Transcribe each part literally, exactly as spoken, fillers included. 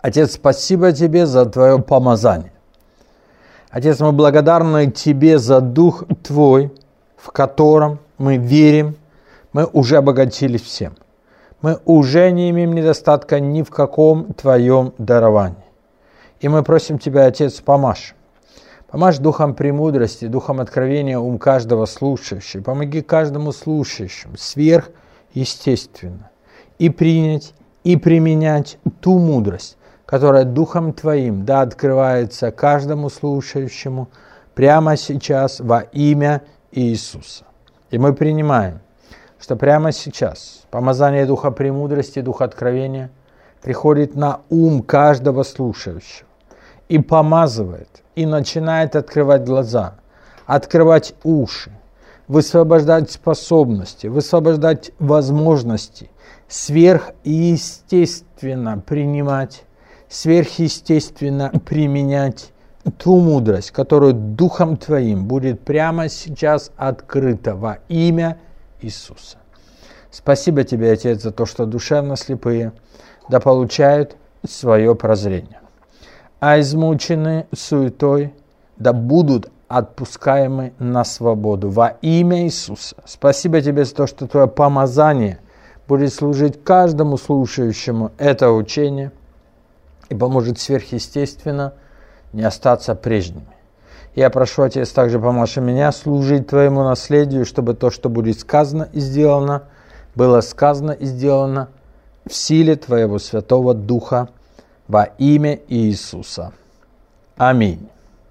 Отец, спасибо Тебе за Твое помазание. Отец, мы благодарны Тебе за Дух Твой, в котором мы верим, мы уже обогатились всем. Мы уже не имеем недостатка ни в каком Твоем даровании. И мы просим Тебя, Отец, помажь. Помажь духом премудрости, духом откровения ум каждого слушающего. Помоги каждому слушающему сверхъестественно и принять, и применять ту мудрость, которая Духом Твоим да открывается каждому слушающему прямо сейчас во имя Иисуса. И мы принимаем, что прямо сейчас помазание Духа премудрости, Духа откровения приходит на ум каждого слушающего и помазывает, и начинает открывать глаза, открывать уши, высвобождать способности, высвобождать возможности, сверхъестественно принимать, сверхъестественно применять ту мудрость, которую Духом Твоим будет прямо сейчас открыта во имя Иисуса. Спасибо Тебе, Отец, за то, что душевно слепые да получают свое прозрение, а измученные суетой да будут отпускаемы на свободу во имя Иисуса. Спасибо Тебе за то, что Твое помазание будет служить каждому слушающему это учение и поможет сверхъестественно не остаться прежними. Я прошу, Отец, также помочь меня служить Твоему наследию, чтобы то, что будет сказано и сделано, было сказано и сделано в силе Твоего Святого Духа во имя Иисуса. Аминь.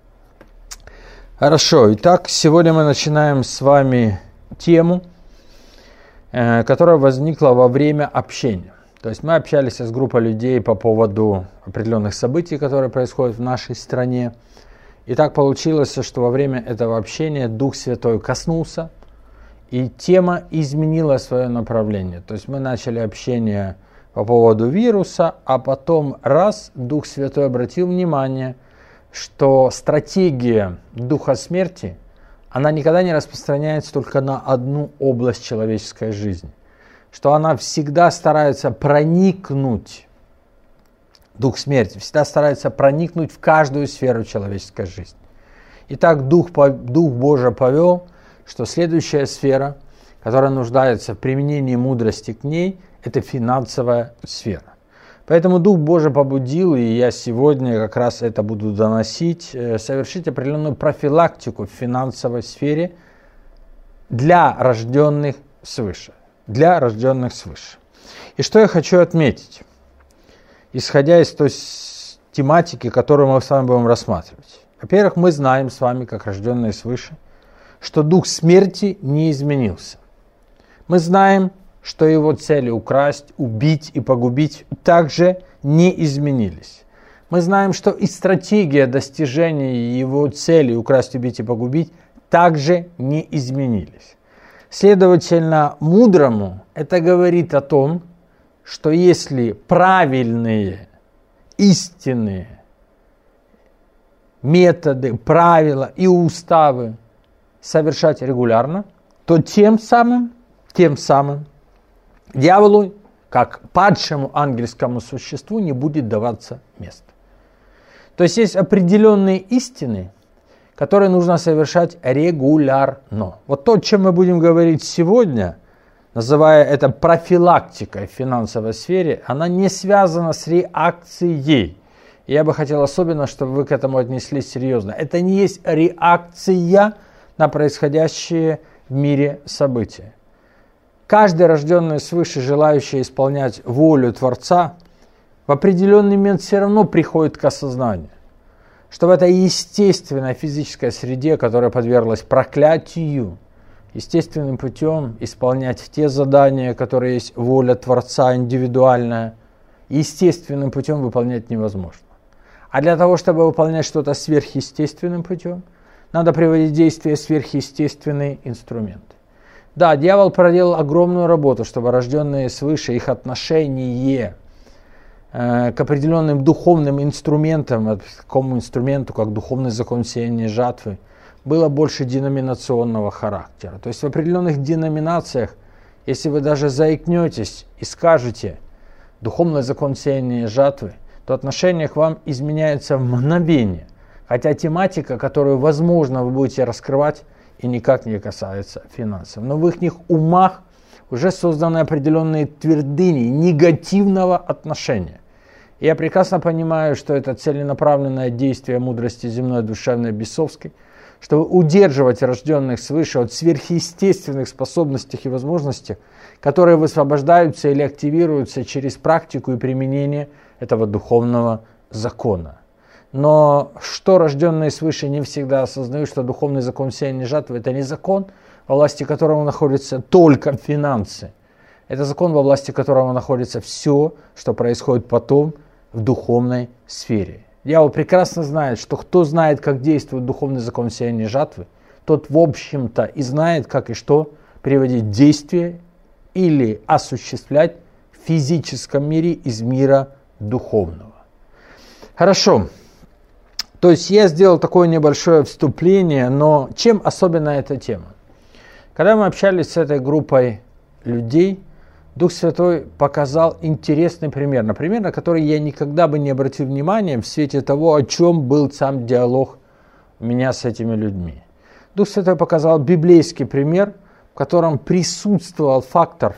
Хорошо, итак, сегодня мы начинаем с вами тему, которая возникла во время общения. То есть мы общались с группой людей по поводу определенных событий, которые происходят в нашей стране. И так получилось, что во время этого общения Дух Святой коснулся, и тема изменила свое направление. То есть мы начали общение по поводу вируса, а потом раз Дух Святой обратил внимание, что стратегия Духа смерти, она никогда не распространяется только на одну область человеческой жизни. Что она всегда старается проникнуть, Дух смерти, всегда старается проникнуть в каждую сферу человеческой жизни. Итак, Дух, Дух Божий повел, что следующая сфера, которая нуждается в применении мудрости к ней, это финансовая сфера. Поэтому Дух Божий побудил, и я сегодня как раз это буду доносить, совершить определенную профилактику в финансовой сфере для рожденных свыше. Для рожденных свыше. И что я хочу отметить, исходя из той тематики, которую мы с вами будем рассматривать. Во-первых, мы знаем с вами, как рожденные свыше, что дух смерти не изменился. Мы знаем, что его цели украсть, убить и погубить также не изменились. Мы знаем, что и стратегия достижения его цели украсть, убить и погубить также не изменились. Следовательно, мудрому это говорит о том, что если правильные, истинные методы, правила и уставы совершать регулярно, то тем самым, тем самым дьяволу, как падшему ангельскому существу, не будет даваться места. То есть есть определенные истины, которые нужно совершать регулярно. Вот то, о чем мы будем говорить сегодня, называя это профилактикой в финансовой сфере, она не связана с реакцией. И я бы хотел особенно, чтобы вы к этому отнеслись серьезно. Это не есть реакция на происходящие в мире события. Каждый рожденный свыше, желающий исполнять волю Творца, в определенный момент все равно приходит к осознанию, что в этой естественной физической среде, которая подверглась проклятию, естественным путем исполнять те задания, которые есть воля Творца индивидуальная, естественным путем выполнять невозможно. А для того, чтобы выполнять что-то сверхъестественным путем, надо приводить в действие сверхъестественные инструменты. Да, дьявол проделал огромную работу, чтобы рожденные свыше, их отношение к определенным духовным инструментам, к такому инструменту, как духовный закон сеяния жатвы, было больше деноминационного характера. То есть в определенных деноминациях, если вы даже заикнетесь и скажете духовный закон сеяния жатвы, то отношение к вам изменяется в мгновение. Хотя тематика, которую, возможно, вы будете раскрывать, и никак не касается финансов. Но в их умах уже созданы определенные твердыни негативного отношения. И я прекрасно понимаю, что это целенаправленное действие мудрости земной, душевной, бесовской, чтобы удерживать рожденных свыше от сверхъестественных способностей и возможностей, которые высвобождаются или активируются через практику и применение этого духовного закона. Но что рожденные свыше не всегда осознают, что духовный закон сеяния жатвы – это не закон, во власти которого находятся только финансы. Это закон, во власти которого находится все, что происходит потом в духовной сфере. Дьявол прекрасно знает, что кто знает, как действует духовный закон сеяния жатвы, тот, в общем-то, и знает, как и что приводить в действие или осуществлять в физическом мире из мира духовного. Хорошо. То есть я сделал такое небольшое вступление, но чем особенна эта тема? Когда мы общались с этой группой людей, Дух Святой показал интересный пример, например, на который я никогда бы не обратил внимания в свете того, о чем был сам диалог у меня с этими людьми. Дух Святой показал библейский пример, в котором присутствовал фактор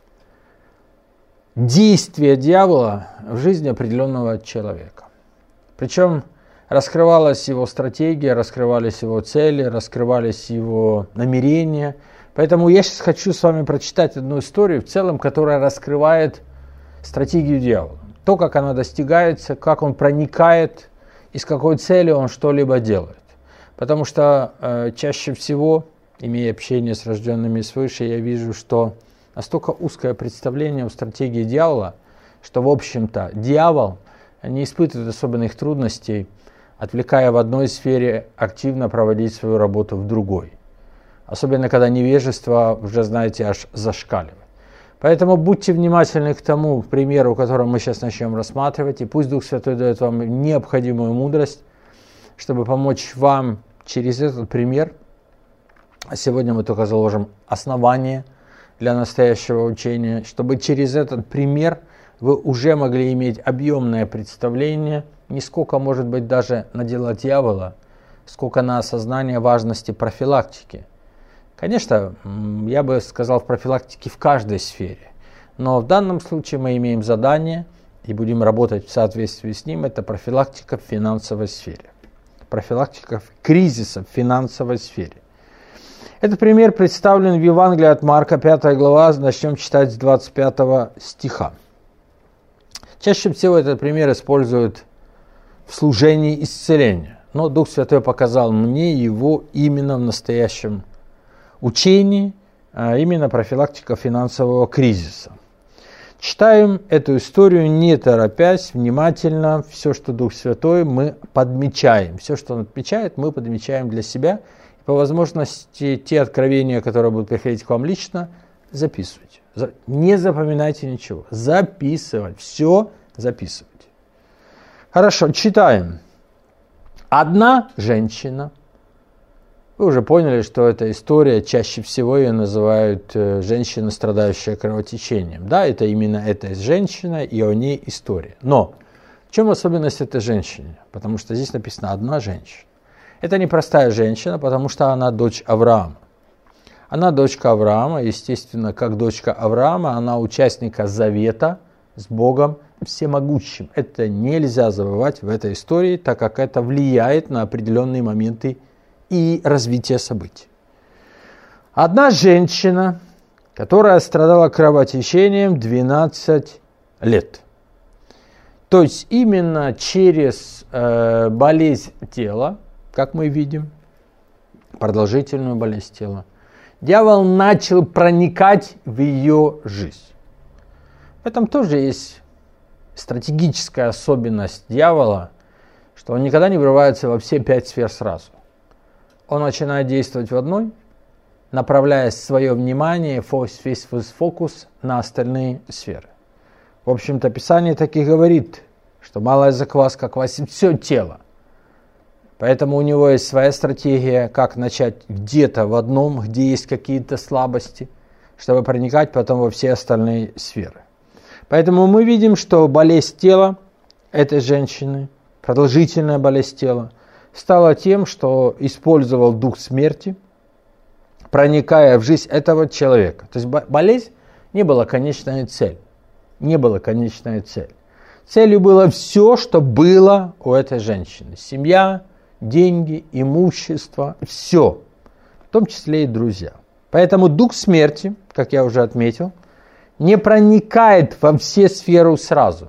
действия дьявола в жизни определенного человека. Причем раскрывалась его стратегия, раскрывались его цели, раскрывались его намерения. Поэтому я сейчас хочу с вами прочитать одну историю, в целом, которая раскрывает стратегию дьявола. То, как она достигается, как он проникает и с какой целью он что-либо делает. Потому что э, чаще всего, имея общение с рожденными свыше, я вижу, что настолько узкое представление о стратегии дьявола, что, в общем-то, дьявол не испытывает особенных трудностей, отвлекая в одной сфере, активно проводить свою работу в другой. Особенно, когда невежество, уже знаете, аж зашкаливает. Поэтому будьте внимательны к тому примеру, который мы сейчас начнем рассматривать, и пусть Дух Святой дает вам необходимую мудрость, чтобы помочь вам через этот пример. А сегодня мы только заложим основание для настоящего учения, чтобы через этот пример вы уже могли иметь объемное представление, не сколько, может быть, даже на дела дьявола, сколько на осознание важности профилактики. Конечно, я бы сказал, в профилактике в каждой сфере, но в данном случае мы имеем задание и будем работать в соответствии с ним, это профилактика в финансовой сфере, профилактика кризиса в финансовой сфере. Этот пример представлен в Евангелии от Марка, пятая глава, начнем читать с двадцать пятого стиха. Чаще всего этот пример используют в служении исцеления, но Дух Святой показал мне его именно в настоящем учении, а именно профилактика финансового кризиса. Читаем эту историю не торопясь, внимательно. Все, что Дух Святой, мы подмечаем. Все, что Он отмечает, мы подмечаем для себя. И по возможности те откровения, которые будут приходить к вам лично, записывайте. Не запоминайте ничего. Записывать. Все записывайте. Хорошо, читаем. Одна женщина. Вы уже поняли, что эта история, чаще всего ее называют э, женщина, страдающая кровотечением. Да, это именно эта женщина, и о ней история. Но в чем особенность этой женщины? Потому что здесь написано «одна женщина». Это не простая женщина, потому что она дочь Авраама. Она дочка Авраама, естественно, как дочка Авраама, она участника завета с Богом всемогущим. Это нельзя забывать в этой истории, так как это влияет на определенные моменты и развитие событий. Одна женщина, которая страдала кровотечением двенадцать лет. То есть именно через э, болезнь тела, как мы видим, продолжительную болезнь тела, дьявол начал проникать в ее жизнь. В этом тоже есть стратегическая особенность дьявола, что он никогда не врывается во все пять сфер сразу. Он начинает действовать в одной, направляя свое внимание, весь фокус на остальные сферы. В общем-то, Писание так и говорит, что малая закваска квасит все тело. Поэтому у него есть своя стратегия, как начать где-то в одном, где есть какие-то слабости, чтобы проникать потом во все остальные сферы. Поэтому мы видим, что болезнь тела – этой женщины, продолжительная болезнь тела, стала тем, что использовал дух смерти, проникая в жизнь этого человека. То есть болезнь не была конечной целью. Не была конечной целью. Целью было все, что было у этой женщины. Семья, деньги, имущество, все. В том числе и друзья. Поэтому дух смерти, как я уже отметил, не проникает во все сферы сразу.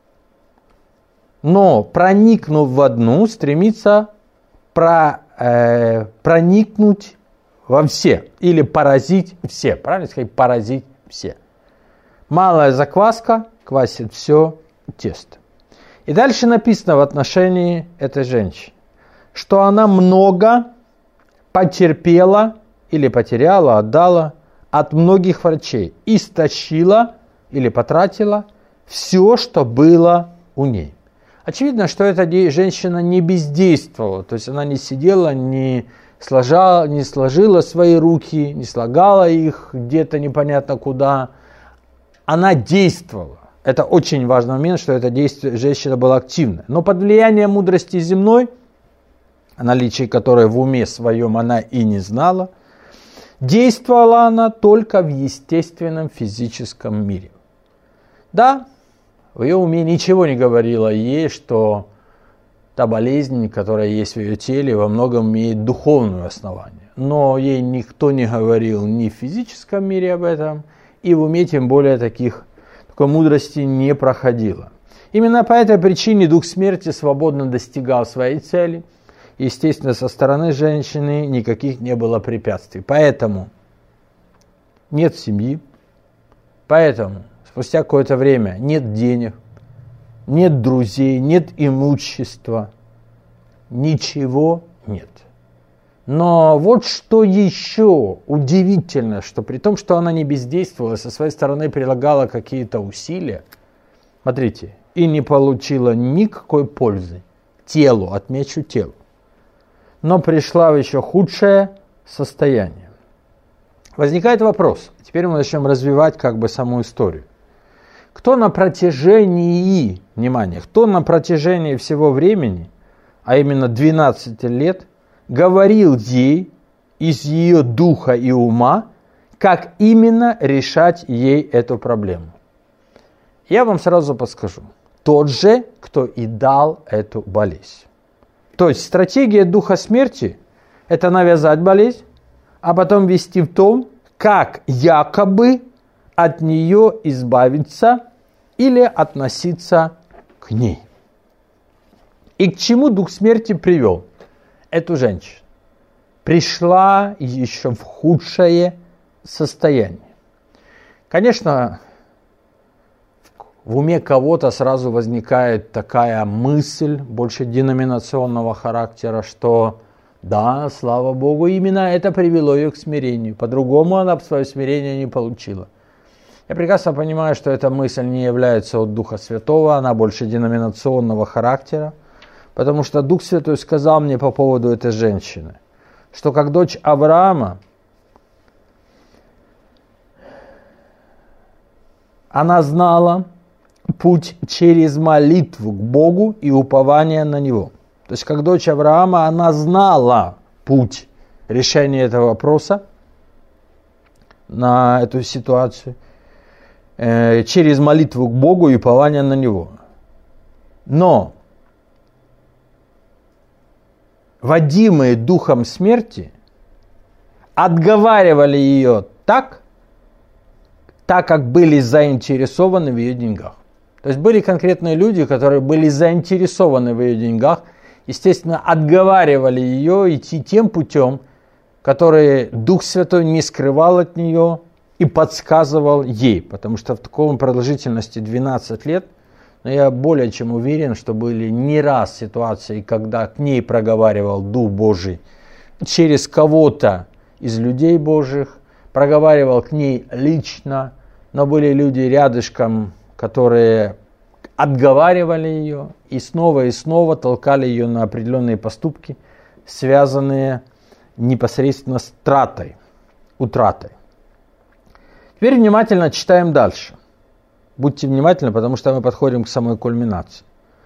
Но проникнув в одну, стремится про, э, проникнуть во все. Или поразить все. Правильно сказать? Поразить все. Малая закваска квасит все тесто. И дальше написано в отношении этой женщины, что она много потерпела или потеряла, отдала от многих врачей, истощила или потратила все, что было у ней. Очевидно, что эта женщина не бездействовала, то есть она не сидела, не сложила, не сложила свои руки, не слагала их где-то непонятно куда. Она действовала. Это очень важный момент, что эта действие, женщина была активна. Но под влиянием мудрости земной, о наличии которой в уме своем она и не знала, действовала она только в естественном физическом мире. Да, в ее уме ничего не говорило ей, что та болезнь, которая есть в ее теле, во многом имеет духовное основание. Но ей никто не говорил ни в физическом мире об этом, и в уме тем более таких, такой мудрости не проходило. Именно по этой причине дух смерти свободно достигал своей цели. Естественно, со стороны женщины никаких не было препятствий. Поэтому нет семьи, поэтому спустя какое-то время нет денег, нет друзей, нет имущества, ничего нет. Но вот что еще удивительно, что при том, что она не бездействовала, со своей стороны прилагала какие-то усилия, смотрите, и не получила никакой пользы телу, отмечу телу, но пришла в еще худшее состояние. Возникает вопрос, теперь мы начнем развивать как бы саму историю. Кто на протяжении, внимание, кто на протяжении всего времени, а именно двенадцать лет, говорил ей из ее духа и ума, как именно решать ей эту проблему? Я вам сразу подскажу. Тот же, кто и дал эту болезнь. То есть стратегия духа смерти – это навязать болезнь, а потом вести в том, как якобы от нее избавиться или относиться к ней. И к чему дух смерти привел эту женщину? Пришла еще в худшее состояние. Конечно, в уме кого-то сразу возникает такая мысль, больше деноминационного характера, что да, слава Богу, именно это привело ее к смирению. По-другому она свое смирение не получила. Я прекрасно понимаю, что эта мысль не является от Духа Святого, она больше деноминационного характера, потому что Дух Святой сказал мне по поводу этой женщины, что как дочь Авраама, она знала путь через молитву к Богу и упование на Него. То есть, как дочь Авраама, она знала путь решения этого вопроса на эту ситуацию э, через молитву к Богу и упование на Него. Но водимые духом смерти отговаривали ее так, так как были заинтересованы в ее деньгах. То есть были конкретные люди, которые были заинтересованы в ее деньгах, естественно, отговаривали ее идти тем путем, который Дух Святой не скрывал от нее и подсказывал ей. Потому что в такой продолжительности двенадцать лет, но я более чем уверен, что были не раз ситуации, когда к ней проговаривал Дух Божий через кого-то из людей Божьих, проговаривал к ней лично, но были люди рядышком, которые отговаривали ее и снова и снова толкали ее на определенные поступки, связанные непосредственно с тратой, утратой. Теперь внимательно читаем дальше. Будьте внимательны, потому что мы подходим к самой кульминации.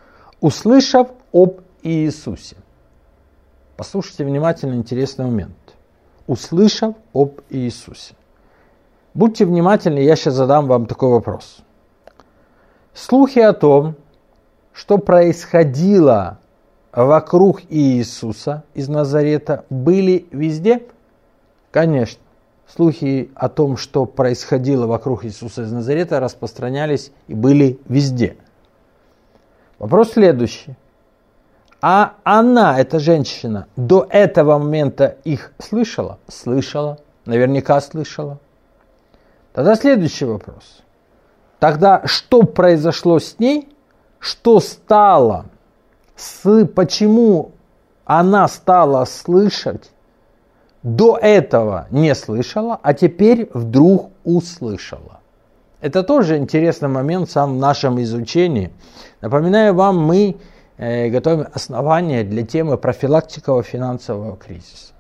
услышав об Иисусе. Послушайте внимательно интересный момент. Услышав об Иисусе. Будьте внимательны, я сейчас задам вам такой вопрос. Слухи о том, что происходило вокруг Иисуса из Назарета, были везде? Конечно. Слухи о том, что происходило вокруг Иисуса из Назарета, распространялись и были везде. Вопрос следующий. А она, эта женщина, до этого момента их слышала? Слышала. Наверняка слышала. Тогда следующий вопрос. Тогда что произошло с ней? Что стало? С, почему она стала слышать? До этого не слышала, а теперь вдруг услышала. Это тоже интересный момент в самом нашем изучении. Напоминаю вам, мы э, готовим основания для темы профилактика финансового кризиса.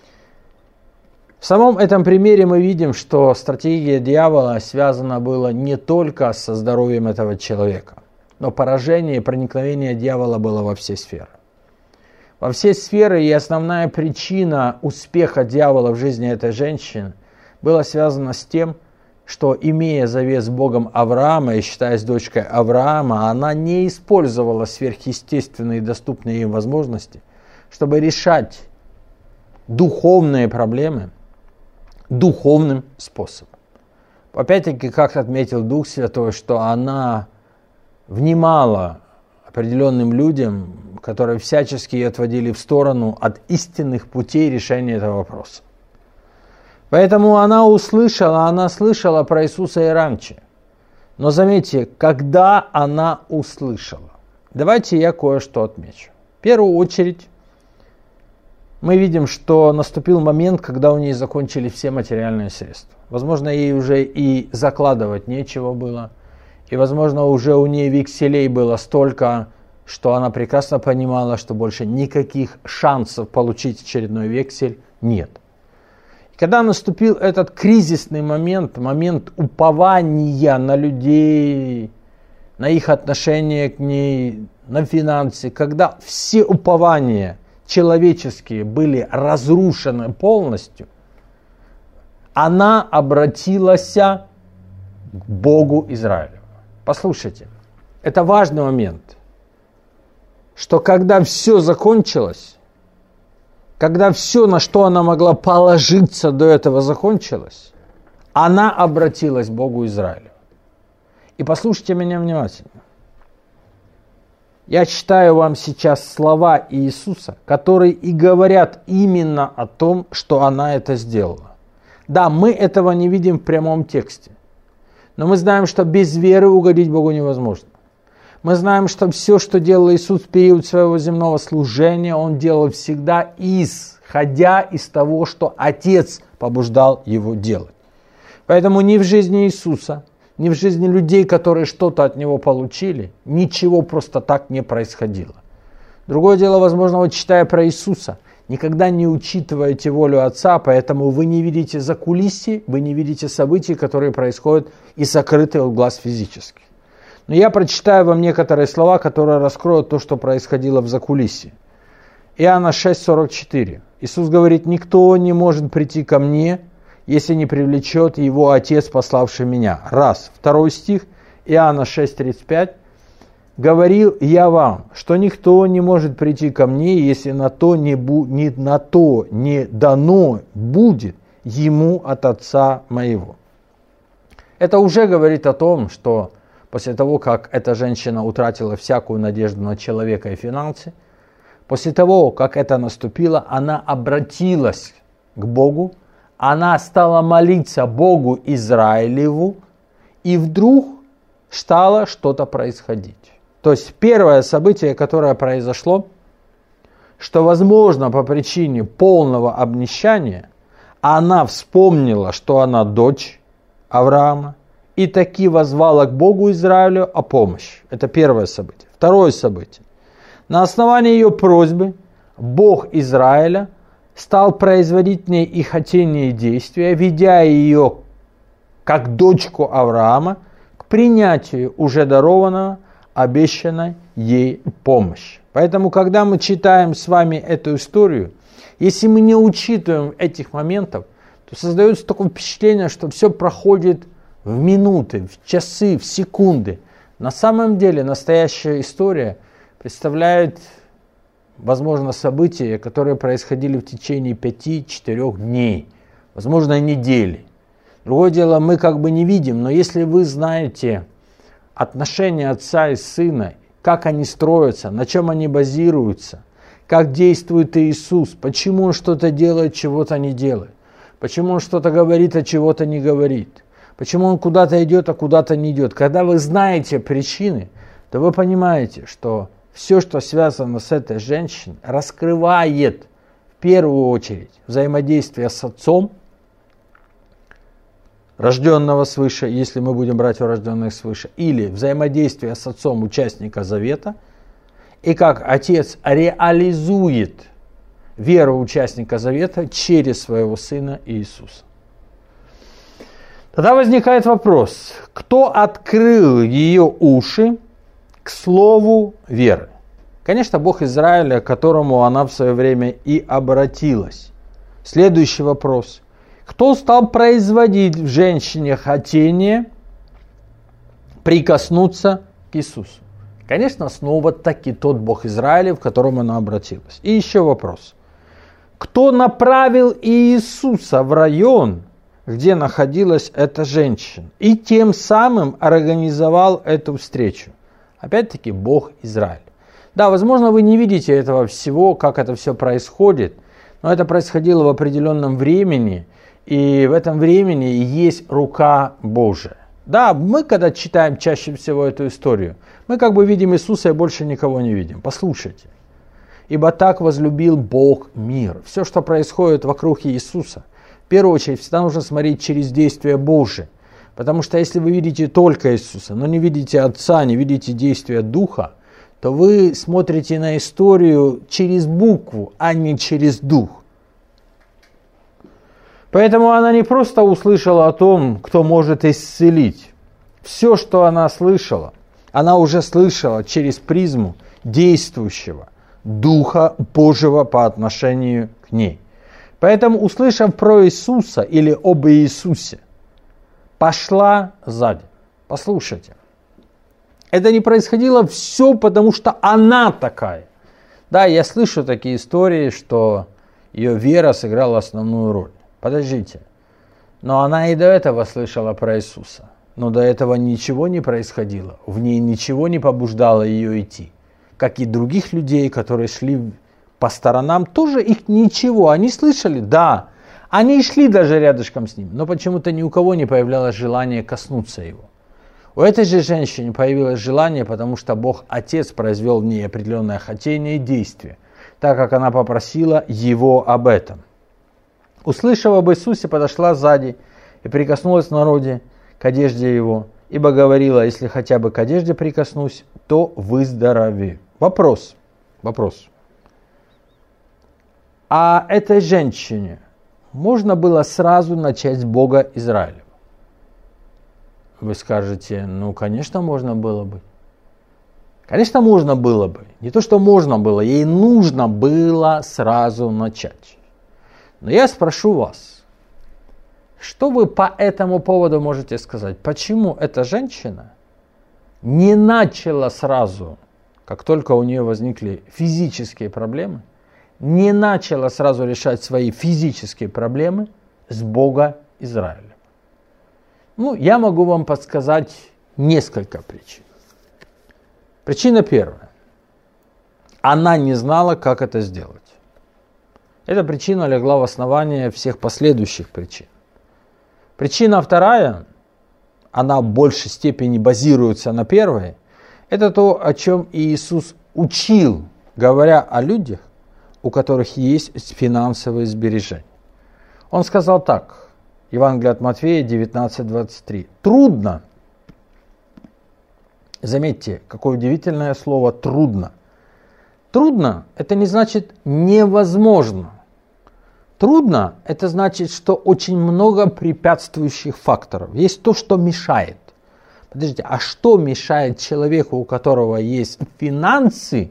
В самом этом примере мы видим, что стратегия дьявола связана была не только со здоровьем этого человека, но поражение и проникновение дьявола было во все сферы. Во все сферы, и основная причина успеха дьявола в жизни этой женщины была связана с тем, что, имея завет с Богом Авраама и считаясь дочкой Авраама, она не использовала сверхъестественные доступные им возможности, чтобы решать духовные проблемы духовным способом. Опять-таки, как отметил Дух Святой, что она внимала определенным людям, которые всячески ее отводили в сторону от истинных путей решения этого вопроса. Поэтому она услышала, она слышала про Иисуса и раньше. Но заметьте, когда она услышала. Давайте я кое-что отмечу. В первую очередь, мы видим, что наступил момент, когда у нее закончились все материальные средства. Возможно, ей уже и закладывать нечего было. И, возможно, уже у нее векселей было столько, что она прекрасно понимала, что больше никаких шансов получить очередной вексель нет. И когда наступил этот кризисный момент, момент упования на людей, на их отношение к ней, на финансы, когда все упования человеческие были разрушены полностью, она обратилась к Богу Израиля. Послушайте, это важный момент, что когда все закончилось, когда все, на что она могла положиться до этого, закончилось, она обратилась к Богу Израиля. И послушайте меня внимательно. Я читаю вам сейчас слова Иисуса, которые и говорят именно о том, что она это сделала. Да, мы этого не видим в прямом тексте. Но мы знаем, что без веры угодить Богу невозможно. Мы знаем, что все, что делал Иисус в период своего земного служения, Он делал всегда исходя из того, что Отец побуждал Его делать. Поэтому ни в жизни Иисуса, ни в жизни людей, которые что-то от Него получили, ничего просто так не происходило. Другое дело, возможно, вот читая про Иисуса, никогда не учитываете волю Отца, поэтому вы не видите закулисье, вы не видите событий, которые происходят и сокрыты от глаз физических. Но я прочитаю вам некоторые слова, которые раскроют то, что происходило в закулисье. Иоанна шесть сорок четыре. Иисус говорит: «Никто не может прийти ко мне, если не привлечет его Отец, пославший меня». Раз. Второй стих, Иоанна шесть тридцать пять. «Говорил я вам, что никто не может прийти ко мне, если на то не, бу, не, на то не дано будет ему от Отца моего». Это уже говорит о том, что после того, как эта женщина утратила всякую надежду на человека и финансы, после того, как это наступило, она обратилась к Богу, она стала молиться Богу Израилеву, и вдруг стало что-то происходить. То есть первое событие, которое произошло, что, возможно, по причине полного обнищания, она вспомнила, что она дочь Авраама, и таки воззвала к Богу Израилю о помощи. Это первое событие. Второе событие. На основании ее просьбы Бог Израиля стал производить в ней и хотение, и действия, ведя ее, как дочку Авраама, к принятию уже дарованного, обещанной ей помощь. Поэтому, когда мы читаем с вами эту историю, если мы не учитываем этих моментов, то создается такое впечатление, что все проходит в минуты, в часы, в секунды. На самом деле настоящая история представляет, возможно, события, которые происходили в течение пяти-четырех дней, возможно, недели. Другое дело, мы как бы не видим, но если вы знаете отношения отца и сына, как они строятся, на чем они базируются, как действует Иисус, почему он что-то делает, чего-то не делает, почему он что-то говорит, а чего-то не говорит, почему он куда-то идет, а куда-то не идет. Когда вы знаете причины, то вы понимаете, что все, что связано с этой женщиной, раскрывает в первую очередь взаимодействие с отцом, рожденного свыше, если мы будем брать у рожденных свыше, или взаимодействие с отцом участника завета, и как отец реализует веру участника завета через своего сына Иисуса. Тогда возникает вопрос, кто открыл ее уши к слову веры? Конечно, Бог Израиля, к которому она в свое время и обратилась. Следующий вопрос. Кто стал производить в женщине хотение прикоснуться к Иисусу? Конечно, снова-таки тот Бог Израиля, в котором она обратилась. И еще вопрос. Кто направил Иисуса в район, где находилась эта женщина, и тем самым организовал эту встречу? Опять-таки Бог Израиля. Да, возможно, вы не видите этого всего, как это все происходит, но это происходило в определенном времени, и в этом времени есть рука Божия. Да, мы когда читаем чаще всего эту историю, мы как бы видим Иисуса и больше никого не видим. Послушайте. Ибо так возлюбил Бог мир. Все, что происходит вокруг Иисуса, в первую очередь всегда нужно смотреть через действие Божие. Потому что если вы видите только Иисуса, но не видите Отца, не видите действия Духа, то вы смотрите на историю через букву, а не через Дух. Поэтому она не просто услышала о том, кто может исцелить. Все, что она слышала, она уже слышала через призму действующего Духа Божьего по отношению к ней. Поэтому, услышав про Иисуса или об Иисусе, пошла сзади. Послушайте. Это не происходило все, потому что она такая. Да, я слышу такие истории, что ее вера сыграла основную роль. Подождите. Но она и до этого слышала про Иисуса. Но до этого ничего не происходило. В ней ничего не побуждало ее идти. Как и других людей, которые шли по сторонам, тоже их ничего. Они слышали, да. Они шли даже рядышком с ним. Но почему-то ни у кого не появлялось желание коснуться его. У этой же женщины появилось желание, потому что Бог Отец произвел в ней определенное хотение и действие, так как она попросила его об этом. Услышав об Иисусе, подошла сзади и прикоснулась к народе к одежде его, ибо говорила, если хотя бы к одежде прикоснусь, то выздоровею. Вопрос. Вопрос. А этой женщине можно было сразу начать с Бога Израиля? Вы скажете, ну, конечно, можно было бы. Конечно, можно было бы. Не то, что можно было, ей нужно было сразу начать. Но я спрошу вас, что вы по этому поводу можете сказать? Почему эта женщина не начала сразу, как только у нее возникли физические проблемы, не начала сразу решать свои физические проблемы с Бога Израиля? Ну, я могу вам подсказать несколько причин. Причина первая. Она не знала, как это сделать. Эта причина легла в основание всех последующих причин. Причина вторая, она в большей степени базируется на первой, это то, о чем Иисус учил, говоря о людях, у которых есть финансовые сбережения. Он сказал так, Евангелие от Матфея девятнадцать двадцать три. Трудно, заметьте, какое удивительное слово «трудно». Трудно – это не значит невозможно. Трудно – это значит, что очень много препятствующих факторов. Есть то, что мешает. Подождите, а что мешает человеку, у которого есть финансы,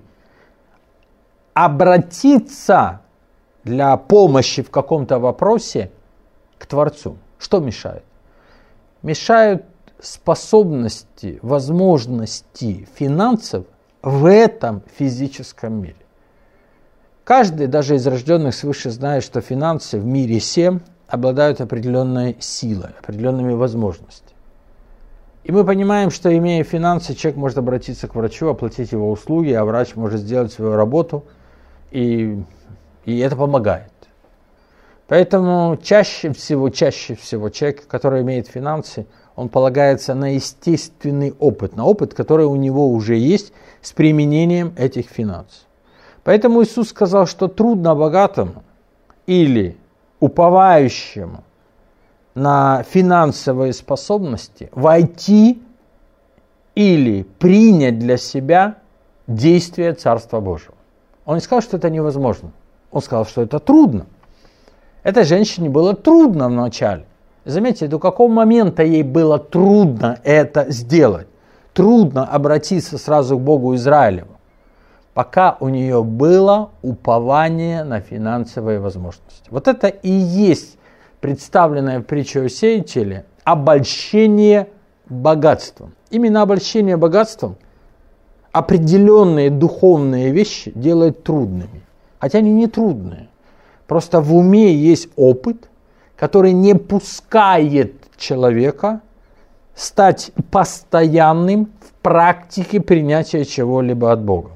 обратиться для помощи в каком-то вопросе к Творцу? Что мешает? Мешают способности, возможности финансов в этом физическом мире. Каждый, даже из рожденных свыше, знает, что финансы в мире семь обладают определенной силой, определенными возможностями. И мы понимаем, что, имея финансы, человек может обратиться к врачу, оплатить его услуги, а врач может сделать свою работу, и, и это помогает. Поэтому чаще всего, чаще всего человек, который имеет финансы, он полагается на естественный опыт, на опыт, который у него уже есть с применением этих финансов. Поэтому Иисус сказал, что трудно богатому или уповающему на финансовые способности войти или принять для себя действие Царства Божьего. Он не сказал, что это невозможно. Он сказал, что это трудно. Этой женщине было трудно вначале. Заметьте, до какого момента ей было трудно это сделать. Трудно обратиться сразу к Богу Израилеву, пока у нее было упование на финансовые возможности. Вот это и есть представленное в притче о сеятеле обольщение богатством. Именно обольщение богатством определенные духовные вещи делает трудными. Хотя они не трудные. Просто в уме есть опыт, который не пускает человека стать постоянным в практике принятия чего-либо от Бога.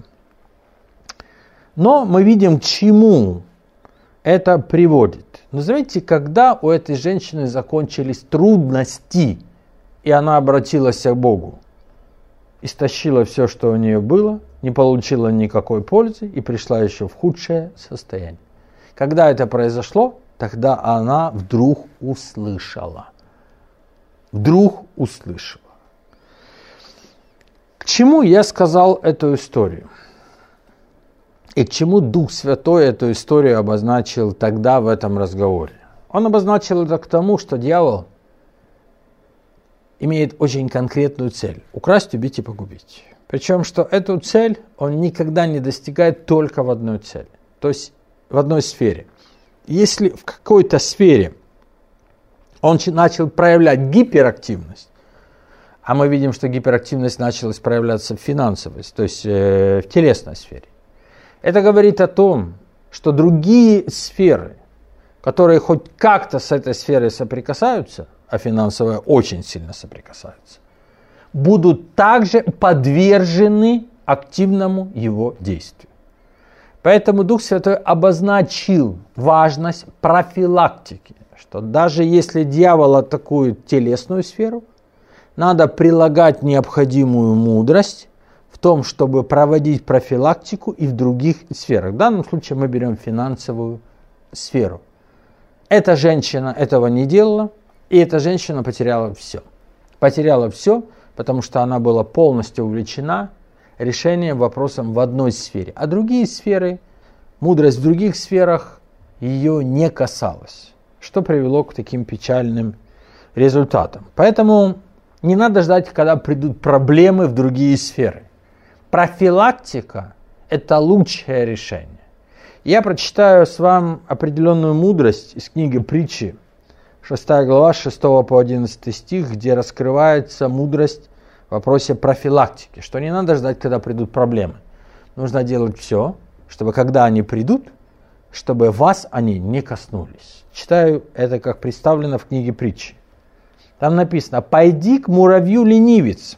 Но мы видим, к чему это приводит. Но заметьте, когда у этой женщины закончились трудности, и она обратилась к Богу, истощила все, что у нее было, не получила никакой пользы и пришла еще в худшее состояние. Когда это произошло, тогда она вдруг услышала. Вдруг услышала. К чему я сказал эту историю? И к чему Дух Святой эту историю обозначил тогда в этом разговоре? Он обозначил это к тому, что дьявол имеет очень конкретную цель – украсть, убить и погубить. Причем, что эту цель он никогда не достигает только в одной цели, то есть в одной сфере. Если в какой-то сфере он начал проявлять гиперактивность, а мы видим, что гиперактивность началась проявляться в финансовой, то есть э, в телесной сфере, это говорит о том, что другие сферы, которые хоть как-то с этой сферой соприкасаются, а финансовая очень сильно соприкасается, будут также подвержены активному его действию. Поэтому Дух Святой обозначил важность профилактики, что даже если дьявол атакует телесную сферу, надо прилагать необходимую мудрость в том, чтобы проводить профилактику и в других сферах. В данном случае мы берем финансовую сферу. Эта женщина этого не делала, и эта женщина потеряла все. Потеряла все, потому что она была полностью увлечена решением вопроса в одной сфере. А другие сферы, мудрость в других сферах ее не касалась, что привело к таким печальным результатам. Поэтому не надо ждать, когда придут проблемы в другие сферы. Профилактика – это лучшее решение. Я прочитаю с вами определенную мудрость из книги «Притчи», шестая глава, с шестого по одиннадцатый стих, где раскрывается мудрость в вопросе профилактики, что не надо ждать, когда придут проблемы. Нужно делать все, чтобы когда они придут, чтобы вас они не коснулись. Читаю это, как представлено в книге «Притчи». Там написано: «Пойди к муравью, ленивец».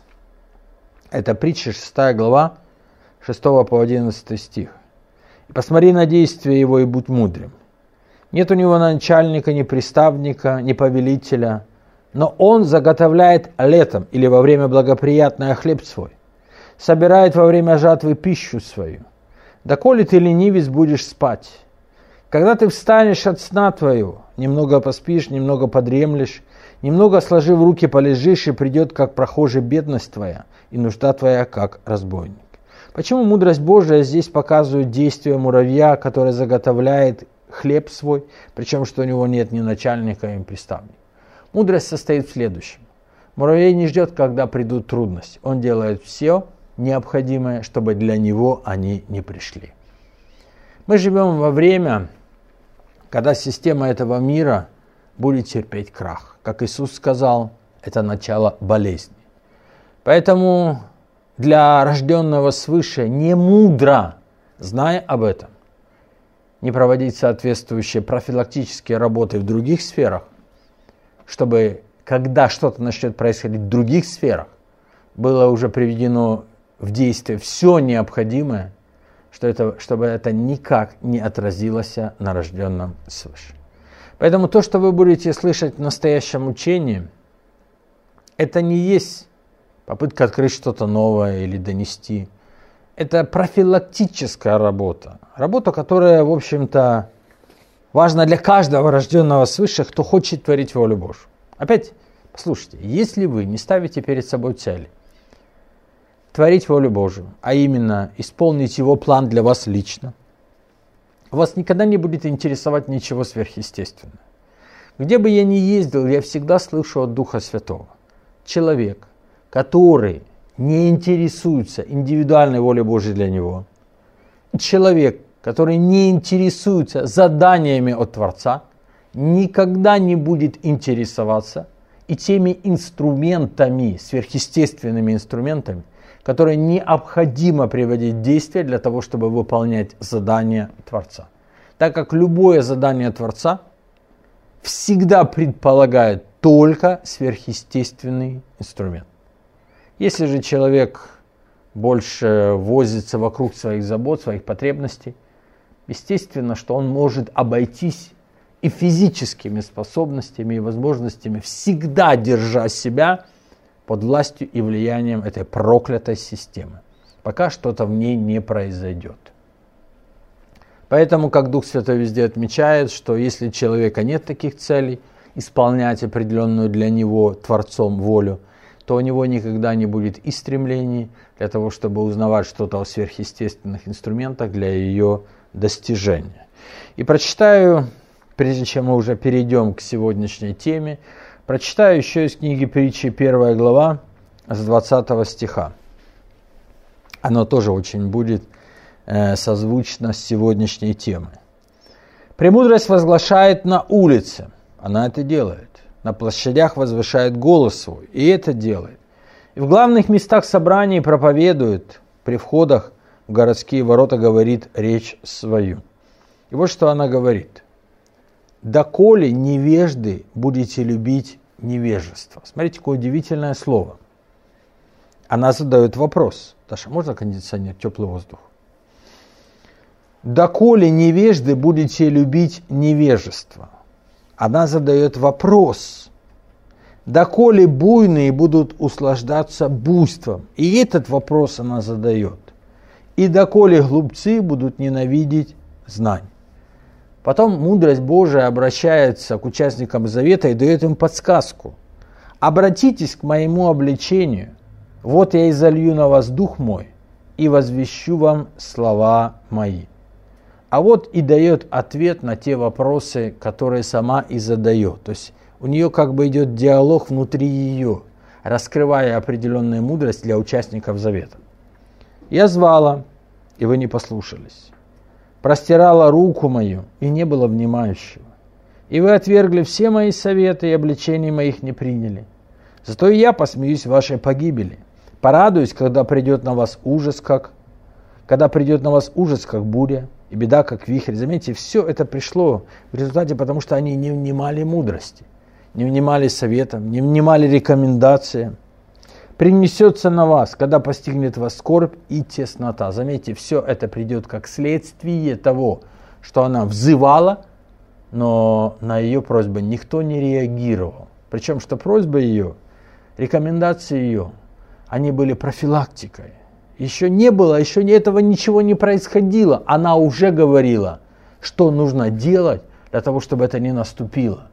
Это Притча, шестая глава, шестого по одиннадцатый стих. «И посмотри на действия его и будь мудрым. Нет у него начальника, ни приставника, ни повелителя, но он заготовляет летом или во время благоприятное хлеб свой, собирает во время жатвы пищу свою. Доколе ты, ленивец, будешь спать? Когда ты встанешь от сна твоего, немного поспишь, немного подремлешь, немного сложив руки полежишь, и придет, как прохожий, бедность твоя, и нужда твоя, как разбойник». Почему мудрость Божия здесь показывает действие муравья, который заготовляет хлеб свой, причем что у него нет ни начальника, ни приставника? Мудрость состоит в следующем. Муравей не ждет, когда придут трудности. Он делает все необходимое, чтобы для него они не пришли. Мы живем во время, когда система этого мира будет терпеть крах. Как Иисус сказал, это начало болезни. Поэтому для рожденного свыше не мудро, зная об этом, не проводить соответствующие профилактические работы в других сферах, чтобы, когда что-то начнет происходить в других сферах, было уже приведено в действие все необходимое, что это, чтобы это никак не отразилось на рожденном свыше. Поэтому то, что вы будете слышать в настоящем учении, это не есть попытка открыть что-то новое или донести. Это профилактическая работа. Работа, которая, в общем-то, важна для каждого рожденного свыше, кто хочет творить волю Божью. Опять, послушайте, если вы не ставите перед собой цели творить волю Божию, а именно исполнить Его план для вас лично, вас никогда не будет интересовать ничего сверхъестественного. Где бы я ни ездил, я всегда слышу от Духа Святого. Человек, который не интересуется индивидуальной волей Божьей для него, человек, который не интересуется заданиями от Творца, никогда не будет интересоваться и теми инструментами, сверхъестественными инструментами, которые необходимо приводить в действие для того, чтобы выполнять задания Творца. Так как любое задание Творца всегда предполагает только сверхъестественный инструмент. Если же человек больше возится вокруг своих забот, своих потребностей, естественно, что он может обойтись и физическими способностями и возможностями, всегда держа себя под властью и влиянием этой проклятой системы, пока что-то в ней не произойдет. Поэтому, как Дух Святой везде отмечает, что если у человека нет таких целей, исполнять определенную для него Творцом волю, то у него никогда не будет и стремлений для того, чтобы узнавать что-то о сверхъестественных инструментах для ее достижения. И прочитаю, прежде чем мы уже перейдем к сегодняшней теме, прочитаю еще из книги Притчи, первая глава, с двадцатого стиха. Оно тоже очень будет э, созвучно с сегодняшней темой. «Премудрость возглашает на улице». Она это делает. На площадях возвышает голос свой, и это делает. И в главных местах собраний проповедует, при входах в городские ворота говорит речь свою. И вот что она говорит. «Доколе невежды будете любить невежество». Смотрите, какое удивительное слово. Она задает вопрос. Даша, можно кондиционер, теплый воздух? «Доколе невежды будете любить невежество». Она задает вопрос. Доколе буйные будут услаждаться буйством. И этот вопрос она задает. И доколе глупцы будут ненавидеть знань. Потом мудрость Божия обращается к участникам завета и дает им подсказку. Обратитесь к моему обличению. Вот я изолью на вас дух мой и возвещу вам слова мои. А вот и дает ответ на те вопросы, которые сама и задает. То есть у нее как бы идет диалог внутри ее, раскрывая определенную мудрость для участников завета. «Я звала, и вы не послушались. Простирала руку мою, и не было внимающего. И вы отвергли все мои советы, и обличений моих не приняли. Зато и я посмеюсь в вашей погибели. Порадуюсь, когда придет на вас ужас, как... Когда придет на вас ужас, как буря, и беда, как вихрь». Заметьте, все это пришло в результате, потому что они не внимали мудрости, не внимали советам, не внимали рекомендациям. «Принесется на вас, когда постигнет вас скорбь и теснота». Заметьте, все это придет как следствие того, что она взывала, но на ее просьбы никто не реагировал. Причем, что просьба ее, рекомендации ее, они были профилактикой. Еще не было, еще этого ничего не происходило. Она уже говорила, что нужно делать для того, чтобы это не наступило.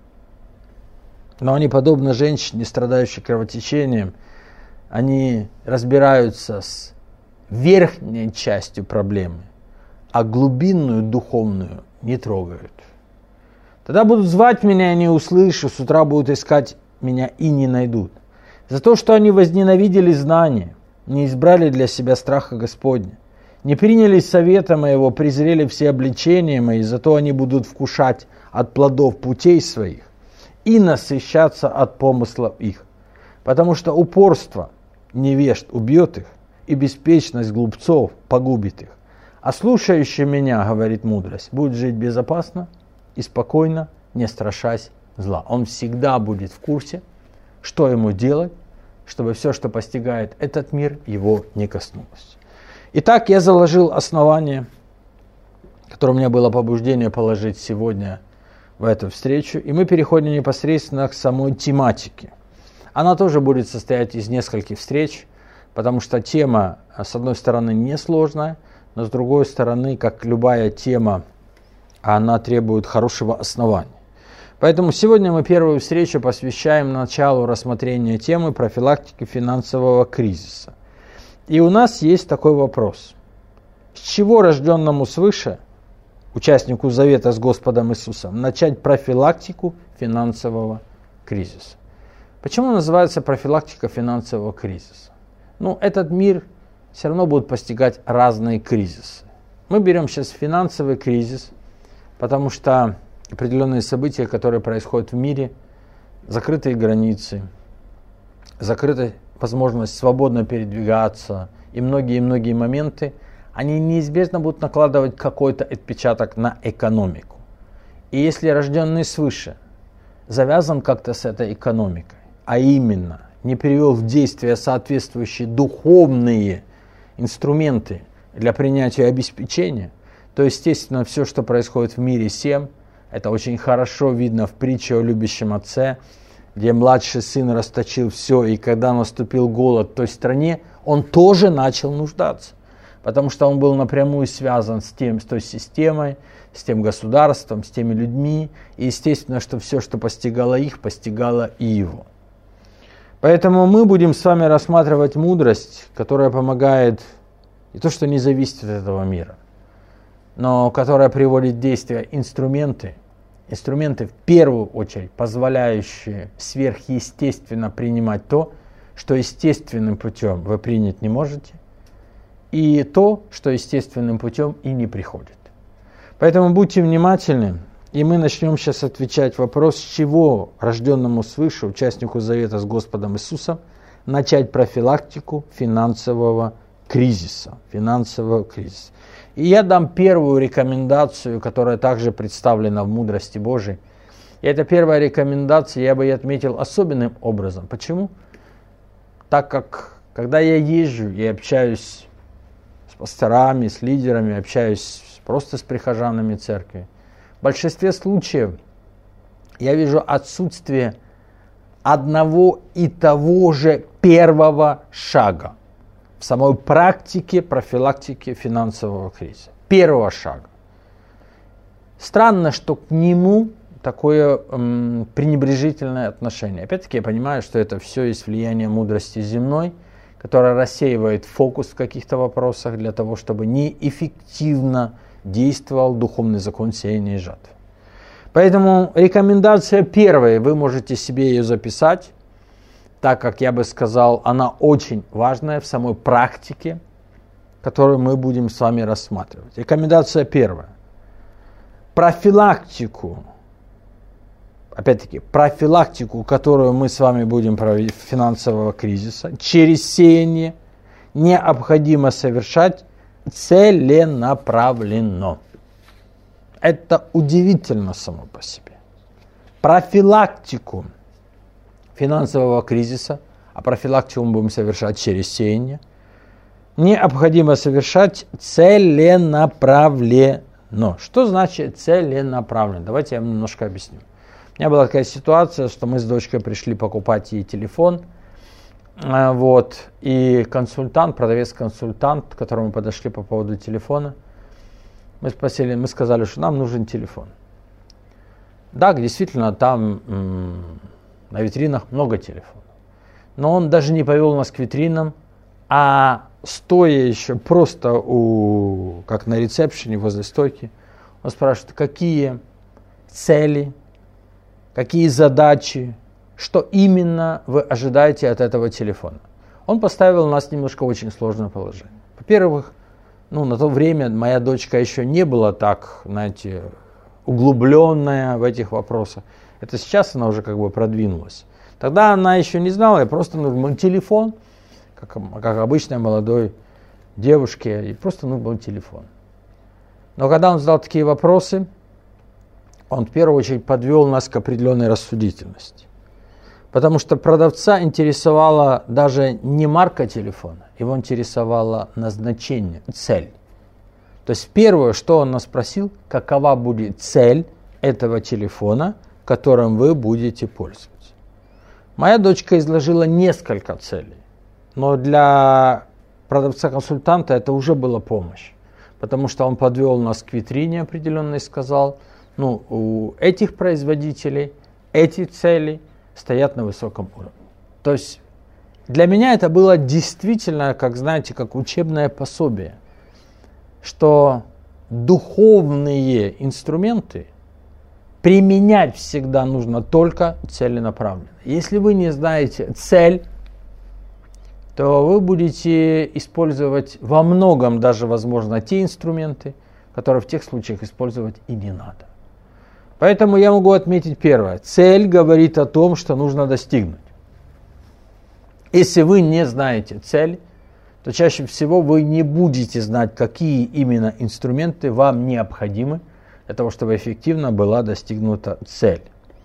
Но они, подобно женщине, страдающей кровотечением, они разбираются с верхней частью проблемы, а глубинную, духовную не трогают. «Тогда будут звать меня, и не услышу, с утра будут искать меня и не найдут. За то, что они возненавидели знание, не избрали для себя страха Господня, не приняли совета моего, презрели все обличения мои, зато они будут вкушать от плодов путей своих и насыщаться от помыслов их. Потому что упорство невежд убьет их, и беспечность глупцов погубит их. А слушающий меня, говорит мудрость, будет жить безопасно и спокойно, не страшась зла. Он всегда будет в курсе, что ему делать, чтобы все, что постигает этот мир, его не коснулось. Итак, я заложил основание, которое у меня было побуждение положить сегодня в эту встречу, и мы переходим непосредственно к самой тематике. Она тоже будет состоять из нескольких встреч, потому что тема, с одной стороны, несложная, но с другой стороны, как любая тема, она требует хорошего основания. Поэтому сегодня мы первую встречу посвящаем началу рассмотрения темы профилактики финансового кризиса. И у нас есть такой вопрос. С чего рожденному свыше, участнику завета с Господом Иисусом, начать профилактику финансового кризиса? Почему называется профилактика финансового кризиса? Ну, этот мир все равно будет постигать разные кризисы. Мы берем сейчас финансовый кризис, потому что определенные события, которые происходят в мире, закрытые границы, закрытая возможность свободно передвигаться и многие-многие моменты, они неизбежно будут накладывать какой-то отпечаток на экономику. И если рожденный свыше завязан как-то с этой экономикой, а именно не привел в действие соответствующие духовные инструменты для принятия обеспечения, то, естественно, все, что происходит в мире семь, это очень хорошо видно в притче о любящем отце, где младший сын расточил все, и когда наступил голод в той стране, он тоже начал нуждаться, потому что он был напрямую связан с, тем, с той системой, с тем государством, с теми людьми, и естественно, что все, что постигало их, постигало и его. Поэтому мы будем с вами рассматривать мудрость, которая помогает не то, что не зависит от этого мира, но которая приводит в действие инструменты, инструменты в первую очередь позволяющие сверхъестественно принимать то, что естественным путем вы принять не можете, и то, что естественным путем и не приходит. Поэтому будьте внимательны, и мы начнем сейчас отвечать вопрос, с чего рожденному свыше, участнику завета с Господом Иисусом, начать профилактику финансового кризиса. Финансового кризиса. И я дам первую рекомендацию, которая также представлена в мудрости Божией. И эта первая рекомендация я бы и отметил особенным образом. Почему? Так как, когда я езжу и общаюсь с пасторами, с лидерами, общаюсь просто с прихожанами церкви, в большинстве случаев я вижу отсутствие одного и того же первого шага в самой практике профилактики финансового кризиса. Первого шага. Странно, что к нему такое м, пренебрежительное отношение. Опять-таки я понимаю, что это все есть влияние мудрости земной, которая рассеивает фокус в каких-то вопросах для того, чтобы неэффективно действовал духовный закон сеяния и жатвы. Поэтому рекомендация первая, вы можете себе ее записать, так как я бы сказал, она очень важная в самой практике, которую мы будем с вами рассматривать. Рекомендация первая. Профилактику, опять-таки, профилактику, которую мы с вами будем проводить финансового кризиса, через сеяние необходимо совершать целенаправленно. Это удивительно само по себе. Профилактику финансового кризиса, а профилактику мы будем совершать через сеяние, необходимо совершать целенаправленно. Что значит целенаправленно? Давайте я вам немножко объясню. У меня была такая ситуация, что мы с дочкой пришли покупать ей телефон, вот, и консультант, продавец-консультант, к которому подошли по поводу телефона, мы спросили, мы сказали, что нам нужен телефон. Да, действительно, там м- на витринах много телефонов. Но он даже не повел нас к витринам, а стоя еще просто у, как на ресепшене возле стойки, он спрашивает, какие цели, какие задачи, что именно вы ожидаете от этого телефона. Он поставил нас немножко в очень сложное положение. Во-первых, ну, на то время моя дочка еще не была так, знаете, углубленная в этих вопросах. Это сейчас она уже как бы продвинулась. Тогда она еще не знала, я просто нужен был телефон, как, как обычной молодой девушке, и просто нужен был телефон. Но когда он задал такие вопросы, он в первую очередь подвел нас к определенной рассудительности. Потому что продавца интересовала даже не марка телефона, его интересовало назначение, цель. То есть первое, что он нас спросил, какова будет цель этого телефона, которым вы будете пользоваться. Моя дочка изложила несколько целей, но для продавца-консультанта это уже была помощь, потому что он подвел нас к витрине определенной и сказал, ну, у этих производителей эти цели стоят на высоком уровне. То есть для меня это было действительно, как знаете, как учебное пособие, что духовные инструменты применять всегда нужно только целенаправленно. Если вы не знаете цель, то вы будете использовать во многом даже, возможно, те инструменты, которые в тех случаях использовать и не надо. Поэтому я могу отметить первое. Цель говорит о том, что нужно достигнуть. Если вы не знаете цель, то чаще всего вы не будете знать, какие именно инструменты вам необходимы для того, чтобы эффективно была достигнута цель.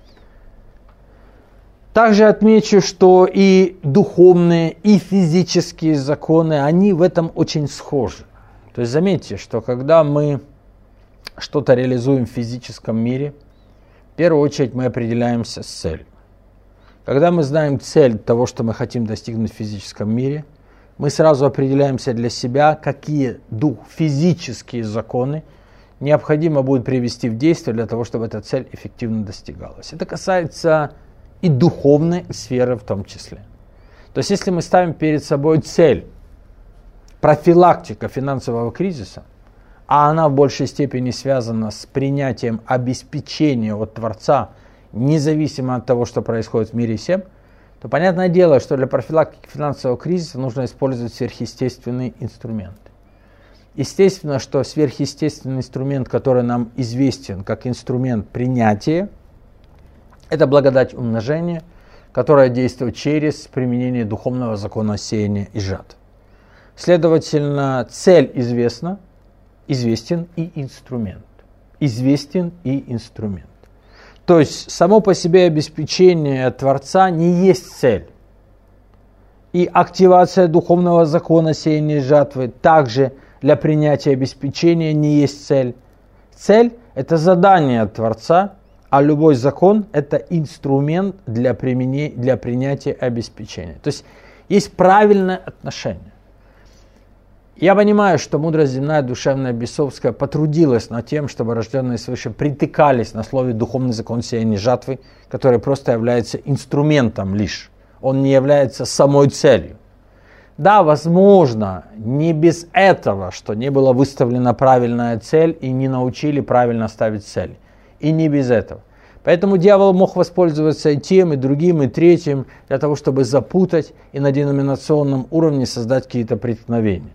Также отмечу, что и духовные, и физические законы, они в этом очень схожи. То есть заметьте, что когда мы что-то реализуем в физическом мире, в первую очередь мы определяемся с целью. Когда мы знаем цель того, что мы хотим достигнуть в физическом мире, мы сразу определяемся для себя, какие дух, физические законы необходимо будет привести в действие для того, чтобы эта цель эффективно достигалась. Это касается и духовной сферы в том числе. То есть если мы ставим перед собой цель профилактика финансового кризиса, а она в большей степени связана с принятием обеспечения от Творца, независимо от того, что происходит в мире всем, то понятное дело, что для профилактики финансового кризиса нужно использовать сверхъестественные инструменты. Естественно, что сверхъестественный инструмент, который нам известен как инструмент принятия, это благодать умножения, которая действует через применение духовного закона сеяния и жатвы. Следовательно, цель известна, известен и инструмент. Известен и инструмент. То есть само по себе обеспечение Творца не есть цель. И активация духовного закона сеяния и жатвы также для принятия обеспечения не есть цель. Цель – это задание от Творца, а любой закон – это инструмент для, применения, для принятия обеспечения. То есть есть правильное отношение. Я понимаю, что мудрость земная, душевная, бесовская потрудилась над тем, чтобы рожденные свыше притыкались на слове духовный закон сеяния и жатвы, который просто является инструментом лишь. Он не является самой целью. Да, возможно, не без этого, что не была выставлена правильная цель и не научили правильно ставить цели. И не без этого. Поэтому дьявол мог воспользоваться и тем, и другим, и третьим, для того, чтобы запутать и на деноминационном уровне создать какие-то преткновения.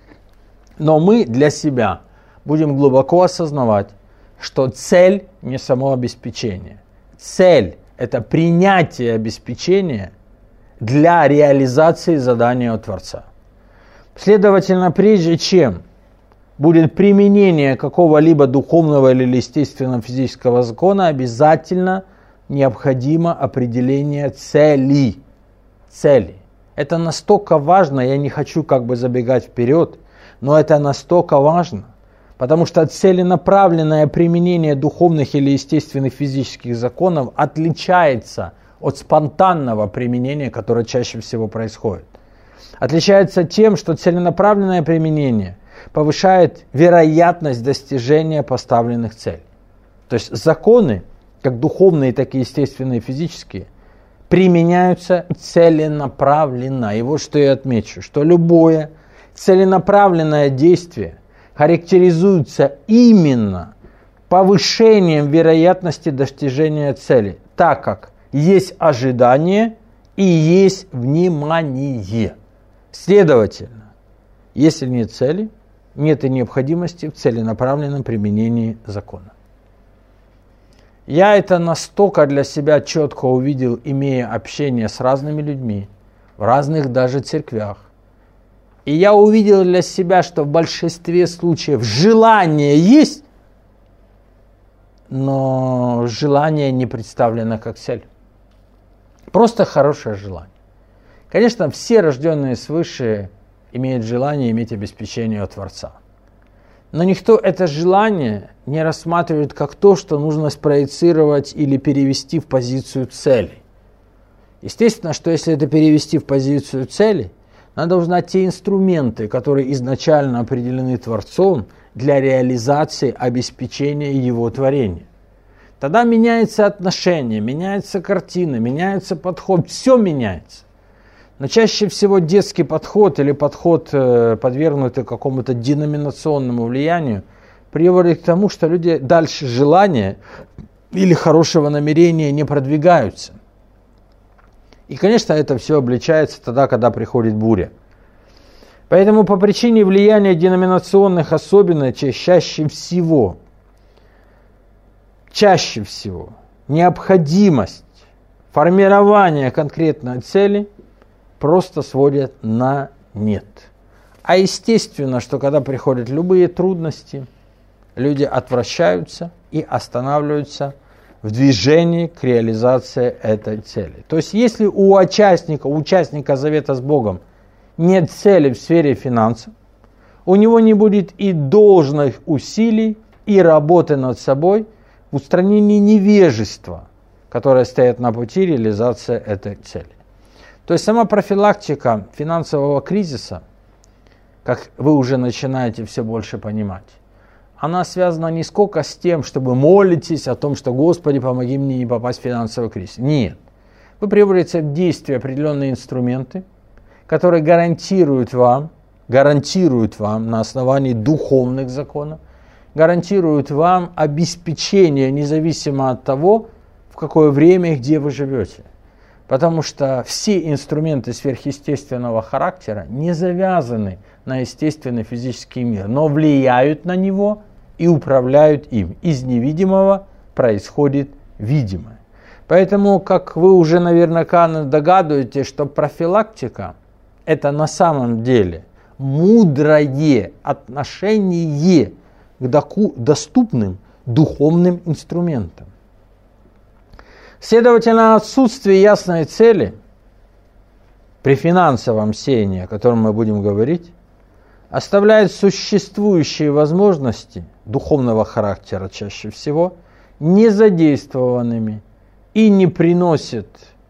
Но мы для себя будем глубоко осознавать, что цель не само обеспечение. Цель – это принятие обеспечения для реализации задания от Творца. Следовательно, прежде чем будет применение какого-либо духовного или естественного физического закона, обязательно необходимо определение цели. Цели. Это настолько важно, я не хочу как бы забегать вперед, но это настолько важно, потому что целенаправленное применение духовных или естественных физических законов отличается от спонтанного применения, которое чаще всего происходит. Отличается тем, что целенаправленное применение повышает вероятность достижения поставленных целей. То есть законы, как духовные, так и естественные, физические, применяются целенаправленно. И вот что я отмечу, что любое целенаправленное действие характеризуется именно повышением вероятности достижения цели, так как есть ожидание и есть внимание. Следовательно, если нет цели, нет и необходимости в целенаправленном применении закона. Я это настолько для себя четко увидел, имея общение с разными людьми, в разных даже церквях. И я увидел для себя, что в большинстве случаев желание есть, но желание не представлено как цель. Просто хорошее желание. Конечно, все рожденные свыше имеют желание иметь обеспечение от Творца. Но никто это желание не рассматривает как то, что нужно спроецировать или перевести в позицию цели. Естественно, что если это перевести в позицию цели, надо узнать те инструменты, которые изначально определены Творцом для реализации обеспечения Его творения. Тогда меняется отношение, меняется картина, меняется подход, все меняется. Но чаще всего детский подход или подход, подвергнутый какому-то деноминационному влиянию, приводит к тому, что люди дальше желания или хорошего намерения не продвигаются. И, конечно, это все обличается тогда, когда приходит буря. Поэтому по причине влияния деноминационных особенностей чаще всего, чаще всего необходимость формирования конкретной цели просто сводят на нет. А естественно, что когда приходят любые трудности, люди отвращаются и останавливаются в движении к реализации этой цели. То есть, если у участника, у участника завета с Богом нет цели в сфере финансов, у него не будет и должных усилий, и работы над собой в устранении невежества, которое стоит на пути реализации этой цели. То есть, сама профилактика финансового кризиса, как вы уже начинаете все больше понимать, она связана не сколько с тем, чтобы молитесь о том, что «Господи, помоги мне не попасть в финансовый кризис». Нет. Вы приводите в действие определенные инструменты, которые гарантируют вам, гарантируют вам на основании духовных законов, гарантируют вам обеспечение, независимо от того, в какое время и где вы живете. Потому что все инструменты сверхъестественного характера не завязаны на естественный физический мир, но влияют на него и управляют им. Из невидимого происходит видимое. Поэтому, как вы уже наверняка догадываетесь, что профилактика – это на самом деле мудрое отношение к доступным духовным инструментам. Следовательно, отсутствие ясной цели при финансовом сеянии, о котором мы будем говорить, оставляет существующие возможности духовного характера чаще всего незадействованными и не приносит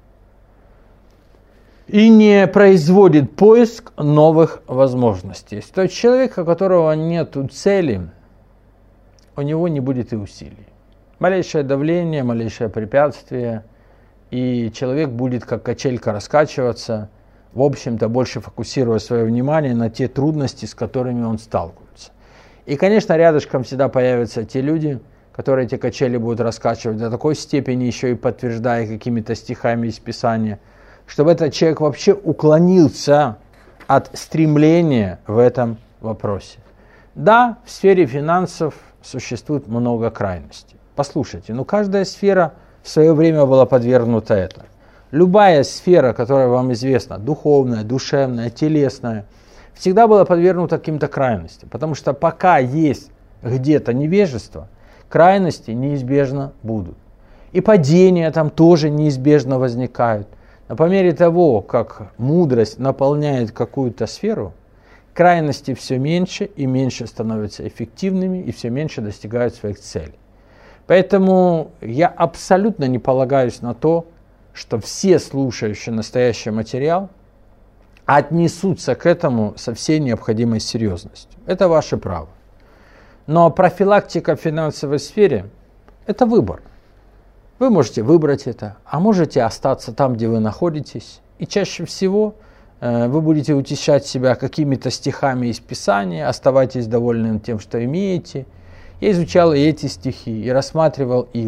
и не производит поиск новых возможностей. То есть человек, у которого нет цели, у него не будет и усилий. Малейшее давление, малейшее препятствие, и человек будет как качелька раскачиваться, в общем-то, больше фокусируя свое внимание на те трудности, с которыми он сталкивается. И, конечно, рядышком всегда появятся те люди, которые эти качели будут раскачивать до такой степени, еще и подтверждая какими-то стихами из Писания, чтобы этот человек вообще уклонился от стремления в этом вопросе. Да, в сфере финансов существует много крайностей. Послушайте, ну каждая сфера в свое время была подвергнута этому. Любая сфера, которая вам известна, духовная, душевная, телесная, всегда была подвергнута каким-то крайностям. Потому что пока есть где-то невежество, крайности неизбежно будут. И падения там тоже неизбежно возникают. Но по мере того, как мудрость наполняет какую-то сферу, крайности все меньше и меньше становятся эффективными и все меньше достигают своих целей. Поэтому я абсолютно не полагаюсь на то, что все слушающие настоящий материал отнесутся к этому со всей необходимой серьезностью. Это ваше право. Но профилактика в финансовой сфере – это выбор. Вы можете выбрать это, а можете остаться там, где вы находитесь. И чаще всего э, вы будете утешать себя какими-то стихами из Писания, оставайтесь довольны тем, что имеете. Я изучал и эти стихи, и рассматривал их.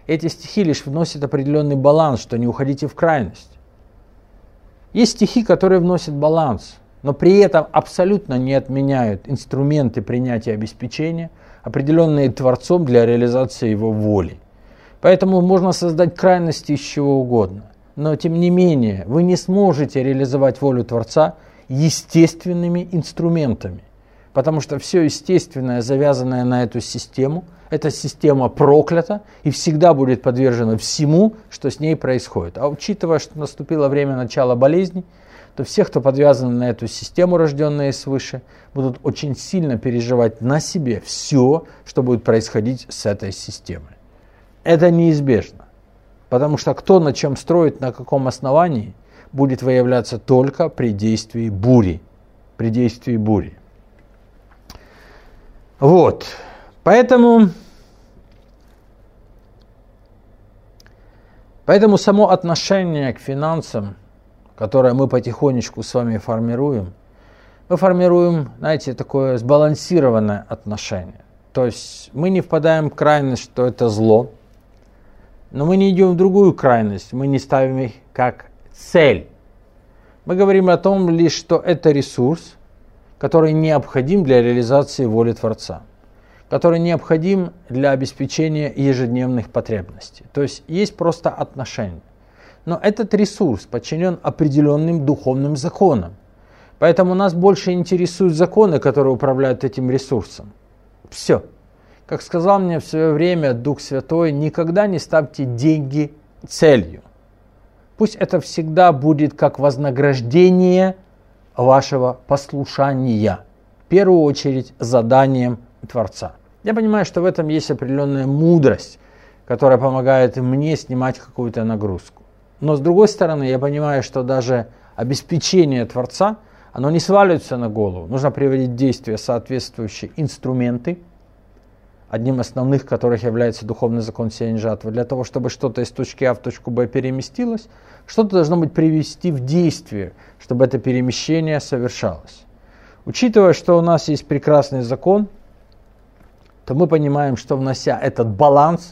Эти стихи лишь вносят определенный баланс, что не уходите в крайность. Есть стихи, которые вносят баланс, но при этом абсолютно не отменяют инструменты принятия обеспечения, определенные Творцом для реализации его воли. Поэтому можно создать крайности из чего угодно. Но тем не менее, вы не сможете реализовать волю Творца естественными инструментами. Потому что все естественное, завязанное на эту систему, эта система проклята и всегда будет подвержена всему, что с ней происходит. А учитывая, что наступило время начала болезни, то все, кто подвязаны на эту систему, рожденные свыше, будут очень сильно переживать на себе все, что будет происходить с этой системой. Это неизбежно, потому что кто на чем строит, на каком основании, будет выявляться только при действии бури. При действии бури. Вот. Поэтому, поэтому само отношение к финансам, которое мы потихонечку с вами формируем, мы формируем, знаете, такое сбалансированное отношение. То есть мы не впадаем в крайность, что это зло, но мы не идем в другую крайность, мы не ставим их как цель. Мы говорим о том лишь, что это ресурс, который необходим для реализации воли Творца, который необходим для обеспечения ежедневных потребностей. То есть есть просто отношения. Но этот ресурс подчинен определенным духовным законам. Поэтому нас больше интересуют законы, которые управляют этим ресурсом. Все. Как сказал мне в свое время Дух Святой, никогда не ставьте деньги целью. Пусть это всегда будет как вознаграждение вашего послушания. В первую очередь заданием Творца. Я понимаю, что в этом есть определенная мудрость, которая помогает мне снимать какую-то нагрузку. Но с другой стороны, я понимаю, что даже обеспечение Творца, оно не сваливается на голову. Нужно приводить в действие соответствующие инструменты, одним из основных которых является духовный закон сеяния жатвы. Для того, чтобы что-то из точки А в точку Б переместилось, что-то должно быть привести в действие, чтобы это перемещение совершалось. Учитывая, что у нас есть прекрасный закон, то мы понимаем, что внося этот баланс,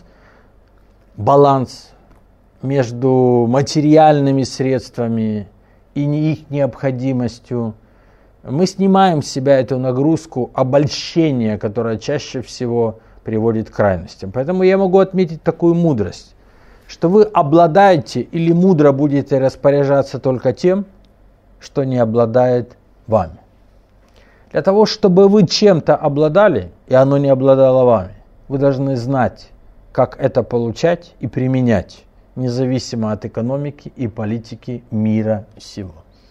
баланс между материальными средствами и их необходимостью, мы снимаем с себя эту нагрузку обольщения, которая чаще всего приводит к крайностям. Поэтому я могу отметить такую мудрость, что вы обладаете или мудро будете распоряжаться только тем, что не обладает вами. Для того, чтобы вы чем-то обладали, и оно не обладало вами, вы должны знать, как это получать и применять, независимо от экономики и политики мира сего.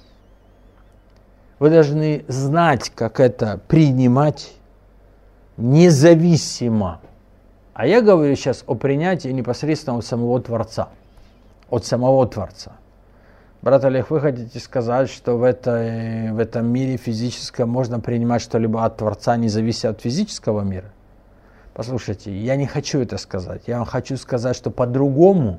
Вы должны знать, как это принимать независимо. А я говорю сейчас о принятии непосредственно от самого Творца. От самого Творца. Брат Олег, вы хотите сказать, что в, этой, в этом мире физическом можно принимать что-либо от Творца, не завися от физического мира? Послушайте, я не хочу это сказать. Я вам хочу сказать, что по-другому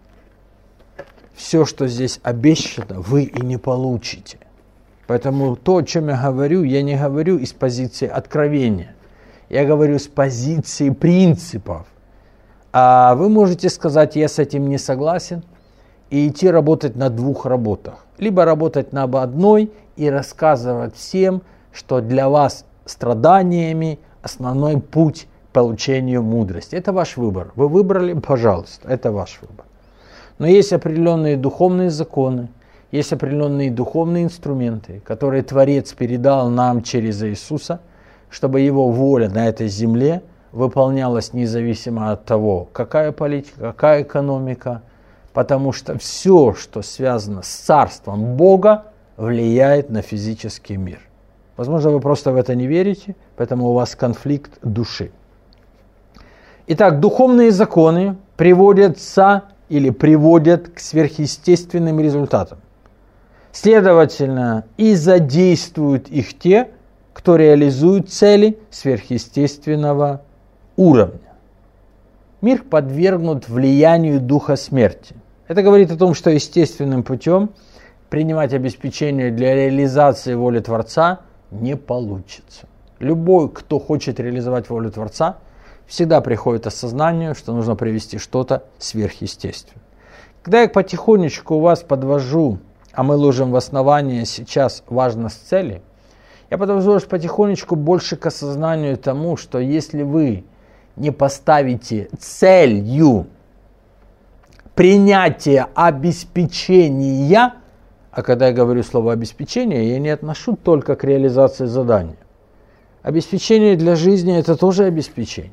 все, что здесь обещано, вы и не получите. Поэтому то, о чем я говорю, я не говорю из позиции откровения. Я говорю с позиции принципов. А вы можете сказать, я с этим не согласен, и идти работать на двух работах. Либо работать на одной и рассказывать всем, что для вас страданиями основной путь к получению мудрости. Это ваш выбор. Вы выбрали, пожалуйста, это ваш выбор. Но есть определенные духовные законы, есть определенные духовные инструменты, которые Творец передал нам через Иисуса, чтобы Его воля на этой земле выполнялась независимо от того, какая политика, какая экономика, потому что все, что связано с Царством Бога, влияет на физический мир. Возможно, вы просто в это не верите, поэтому у вас конфликт души. Итак, духовные законы приводятся или приводят к сверхъестественным результатам. Следовательно, и задействуют их те, кто реализует цели сверхъестественного уровня. Мир подвергнут влиянию духа смерти. Это говорит о том, что естественным путем принимать обеспечение для реализации воли Творца не получится. Любой, кто хочет реализовать волю Творца, всегда приходит осознание, что нужно привести что-то сверхъестественное. Когда я потихонечку вас подвожу, а мы ложим в основание сейчас важность цели, я подвожу вас потихонечку больше к осознанию тому, что если вы не поставите целью принятие обеспечения, а когда я говорю слово обеспечение, я не отношу только к реализации задания. Обеспечение для жизни – это тоже обеспечение.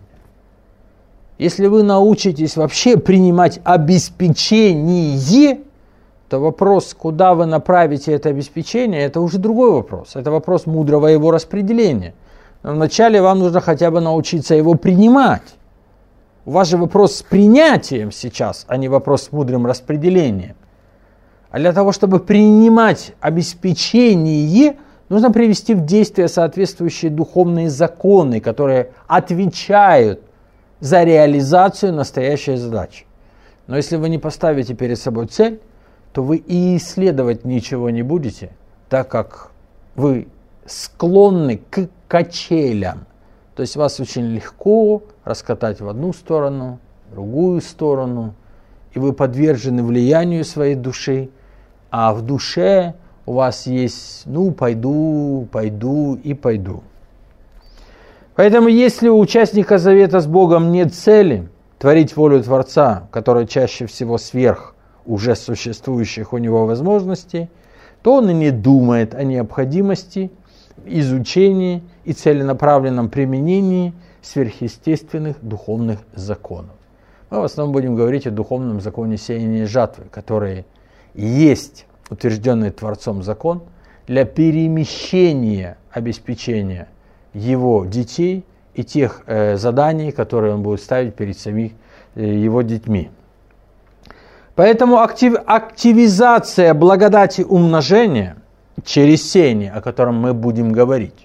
Если вы научитесь вообще принимать обеспечение, то вопрос, куда вы направите это обеспечение, это уже другой вопрос. Это вопрос мудрого его распределения. Но вначале вам нужно хотя бы научиться его принимать. У вас же вопрос с принятием сейчас, а не вопрос с мудрым распределением. А для того, чтобы принимать обеспечение, нужно привести в действие соответствующие духовные законы, которые отвечают за реализацию настоящей задачи. Но если вы не поставите перед собой цель, то вы и исследовать ничего не будете, так как вы склонны к качелям. То есть вас очень легко раскатать в одну сторону, в другую сторону, и вы подвержены влиянию своей души, а в душе у вас есть, ну, пойду, пойду и пойду. Поэтому, если у участника завета с Богом нет цели творить волю Творца, которая чаще всего сверх уже существующих у него возможностей, то он и не думает о необходимости изучения и целенаправленном применении сверхъестественных духовных законов. Мы в основном будем говорить о духовном законе сеяния и жатвы, который есть утвержденный Творцом закон для перемещения обеспечения его детей и тех э, заданий, которые он будет ставить перед самими э, его детьми. Поэтому актив, активизация благодати умножения через сеяние, о котором мы будем говорить,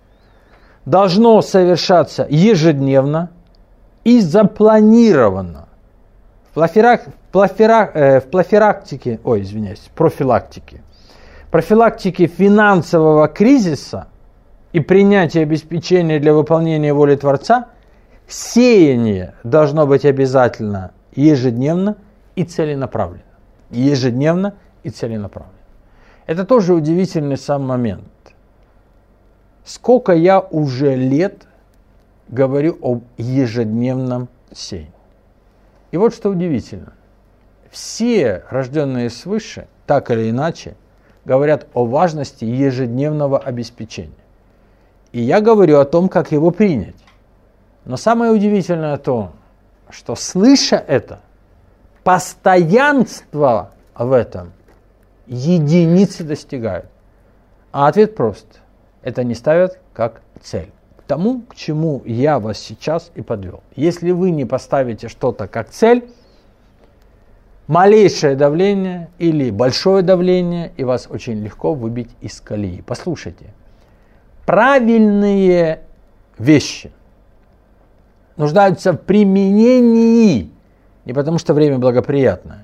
должно совершаться ежедневно и запланировано. В, плафирак, в, плафирак, э, в плафирактике, ой, извиняюсь, профилактике, профилактике финансового кризиса и принятие обеспечения для выполнения воли Творца, сеяние должно быть обязательно ежедневно и целенаправленно. Ежедневно и целенаправленно. Это тоже удивительный сам момент. Сколько я уже лет говорю об ежедневном сеянии. И вот что удивительно. Все рожденные свыше, так или иначе, говорят о важности ежедневного обеспечения. И я говорю о том, как его принять. Но самое удивительное то, что слыша это, постоянство в этом единицы достигают. А ответ прост. Это не ставят как цель. К тому, к чему я вас сейчас и подвел. Если вы не поставите что-то как цель, малейшее давление или большое давление, и вас очень легко выбить из колеи. Послушайте. Правильные вещи нуждаются в применении не потому, что время благоприятное,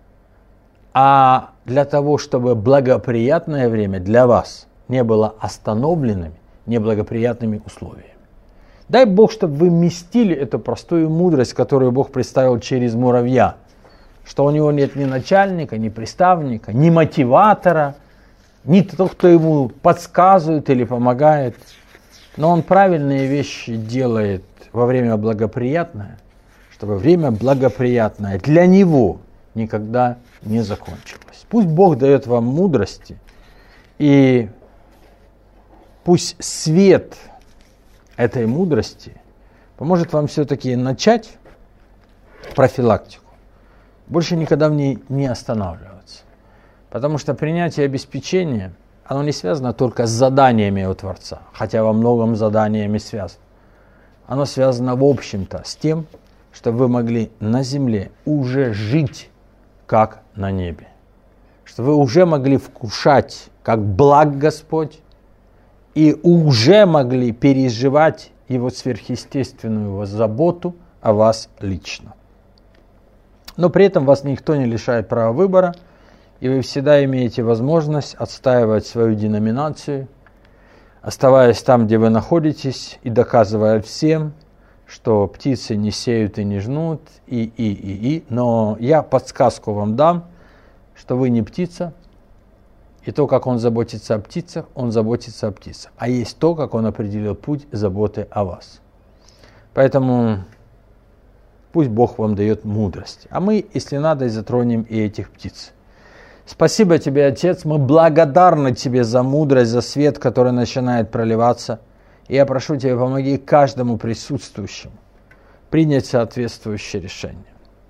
а для того, чтобы благоприятное время для вас не было остановленными неблагоприятными условиями. Дай Бог, чтобы вы вместили эту простую мудрость, которую Бог представил через муравья, что у него нет ни начальника, ни приставника, ни мотиватора, ни того, кто ему подсказывает или помогает, но он правильные вещи делает во время благоприятное, чтобы время благоприятное для него никогда не закончилось. Пусть Бог дает вам мудрости, и пусть свет этой мудрости поможет вам все-таки начать профилактику, больше никогда в ней не останавливаться. Потому что принятие обеспечения, оно не связано только с заданиями у Творца, хотя во многом заданиями связано. Оно связано в общем-то с тем, чтобы вы могли на земле уже жить, как на небе. Чтобы вы уже могли вкушать, как благ Господь, и уже могли переживать Его сверхъестественную заботу о вас лично. Но при этом вас никто не лишает права выбора, и вы всегда имеете возможность отстаивать свою деноминацию, оставаясь там, где вы находитесь, и доказывая всем что птицы не сеют и не жнут, и, и, и, и. Но я подсказку вам дам, что вы не птица, и то, как он заботится о птицах, он заботится о птицах. А есть то, как он определил путь заботы о вас. Поэтому пусть Бог вам дает мудрость. А мы, если надо, затронем и этих птиц. Спасибо тебе, Отец, мы благодарны тебе за мудрость, за свет, который начинает проливаться. И я прошу тебя, помоги каждому присутствующему принять соответствующее решение.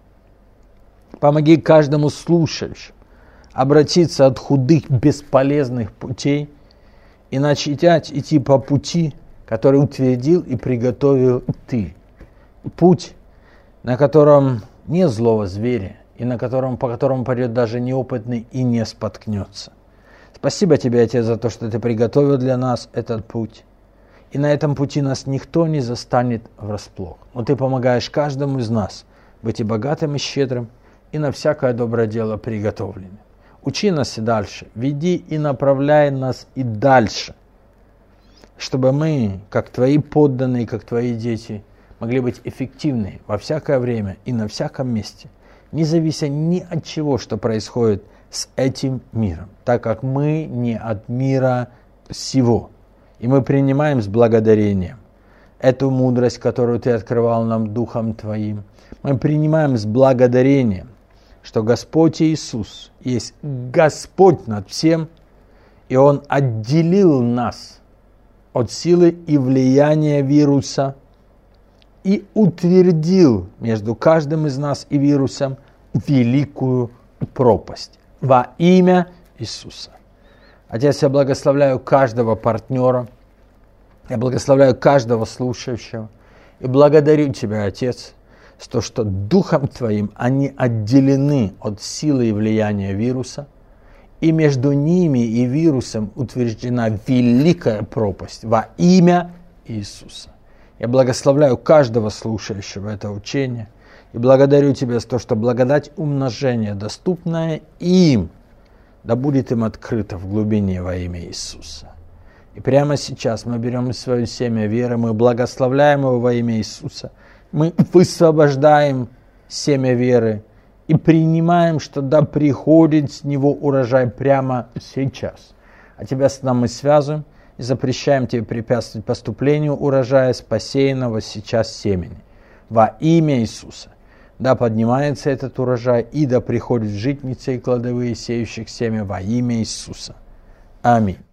Помоги каждому слушающему обратиться от худых, бесполезных путей и начать идти по пути, который утвердил и приготовил ты. Путь, на котором нет злого зверя, и на котором, по которому пойдет даже неопытный и не споткнется. Спасибо тебе, Отец, за то, что ты приготовил для нас этот путь. И на этом пути нас никто не застанет врасплох. Но ты помогаешь каждому из нас быть и богатым, и щедрым, и на всякое доброе дело приготовленным. Учи нас и дальше, веди и направляй нас и дальше, чтобы мы, как твои подданные, как твои дети, могли быть эффективны во всякое время и на всяком месте, не завися ни от чего, что происходит с этим миром, так как мы не от мира сего. И мы принимаем с благодарением эту мудрость, которую ты открывал нам Духом Твоим. Мы принимаем с благодарением, что Господь Иисус есть Господь над всем, и Он отделил нас от силы и влияния вируса и утвердил между каждым из нас и вирусом великую пропасть во имя Иисуса. Отец, я благословляю каждого партнера, я благословляю каждого слушающего и благодарю Тебя, Отец, за то, что Духом Твоим они отделены от силы и влияния вируса, и между ними и вирусом утверждена великая пропасть во имя Иисуса. Я благословляю каждого слушающего это учение и благодарю Тебя за то, что благодать умножения, доступная им, да будет им открыто в глубине во имя Иисуса. И прямо сейчас мы берем свое семя веры, мы благословляем его во имя Иисуса, мы высвобождаем семя веры и принимаем, что да приходит с него урожай прямо сейчас. А Тебя с нами связываем и запрещаем Тебе препятствовать поступлению урожая с посеянного сейчас семени. Во имя Иисуса. Да поднимается этот урожай и да приходит в житницы и кладовые сеющих семя во имя Иисуса. Аминь.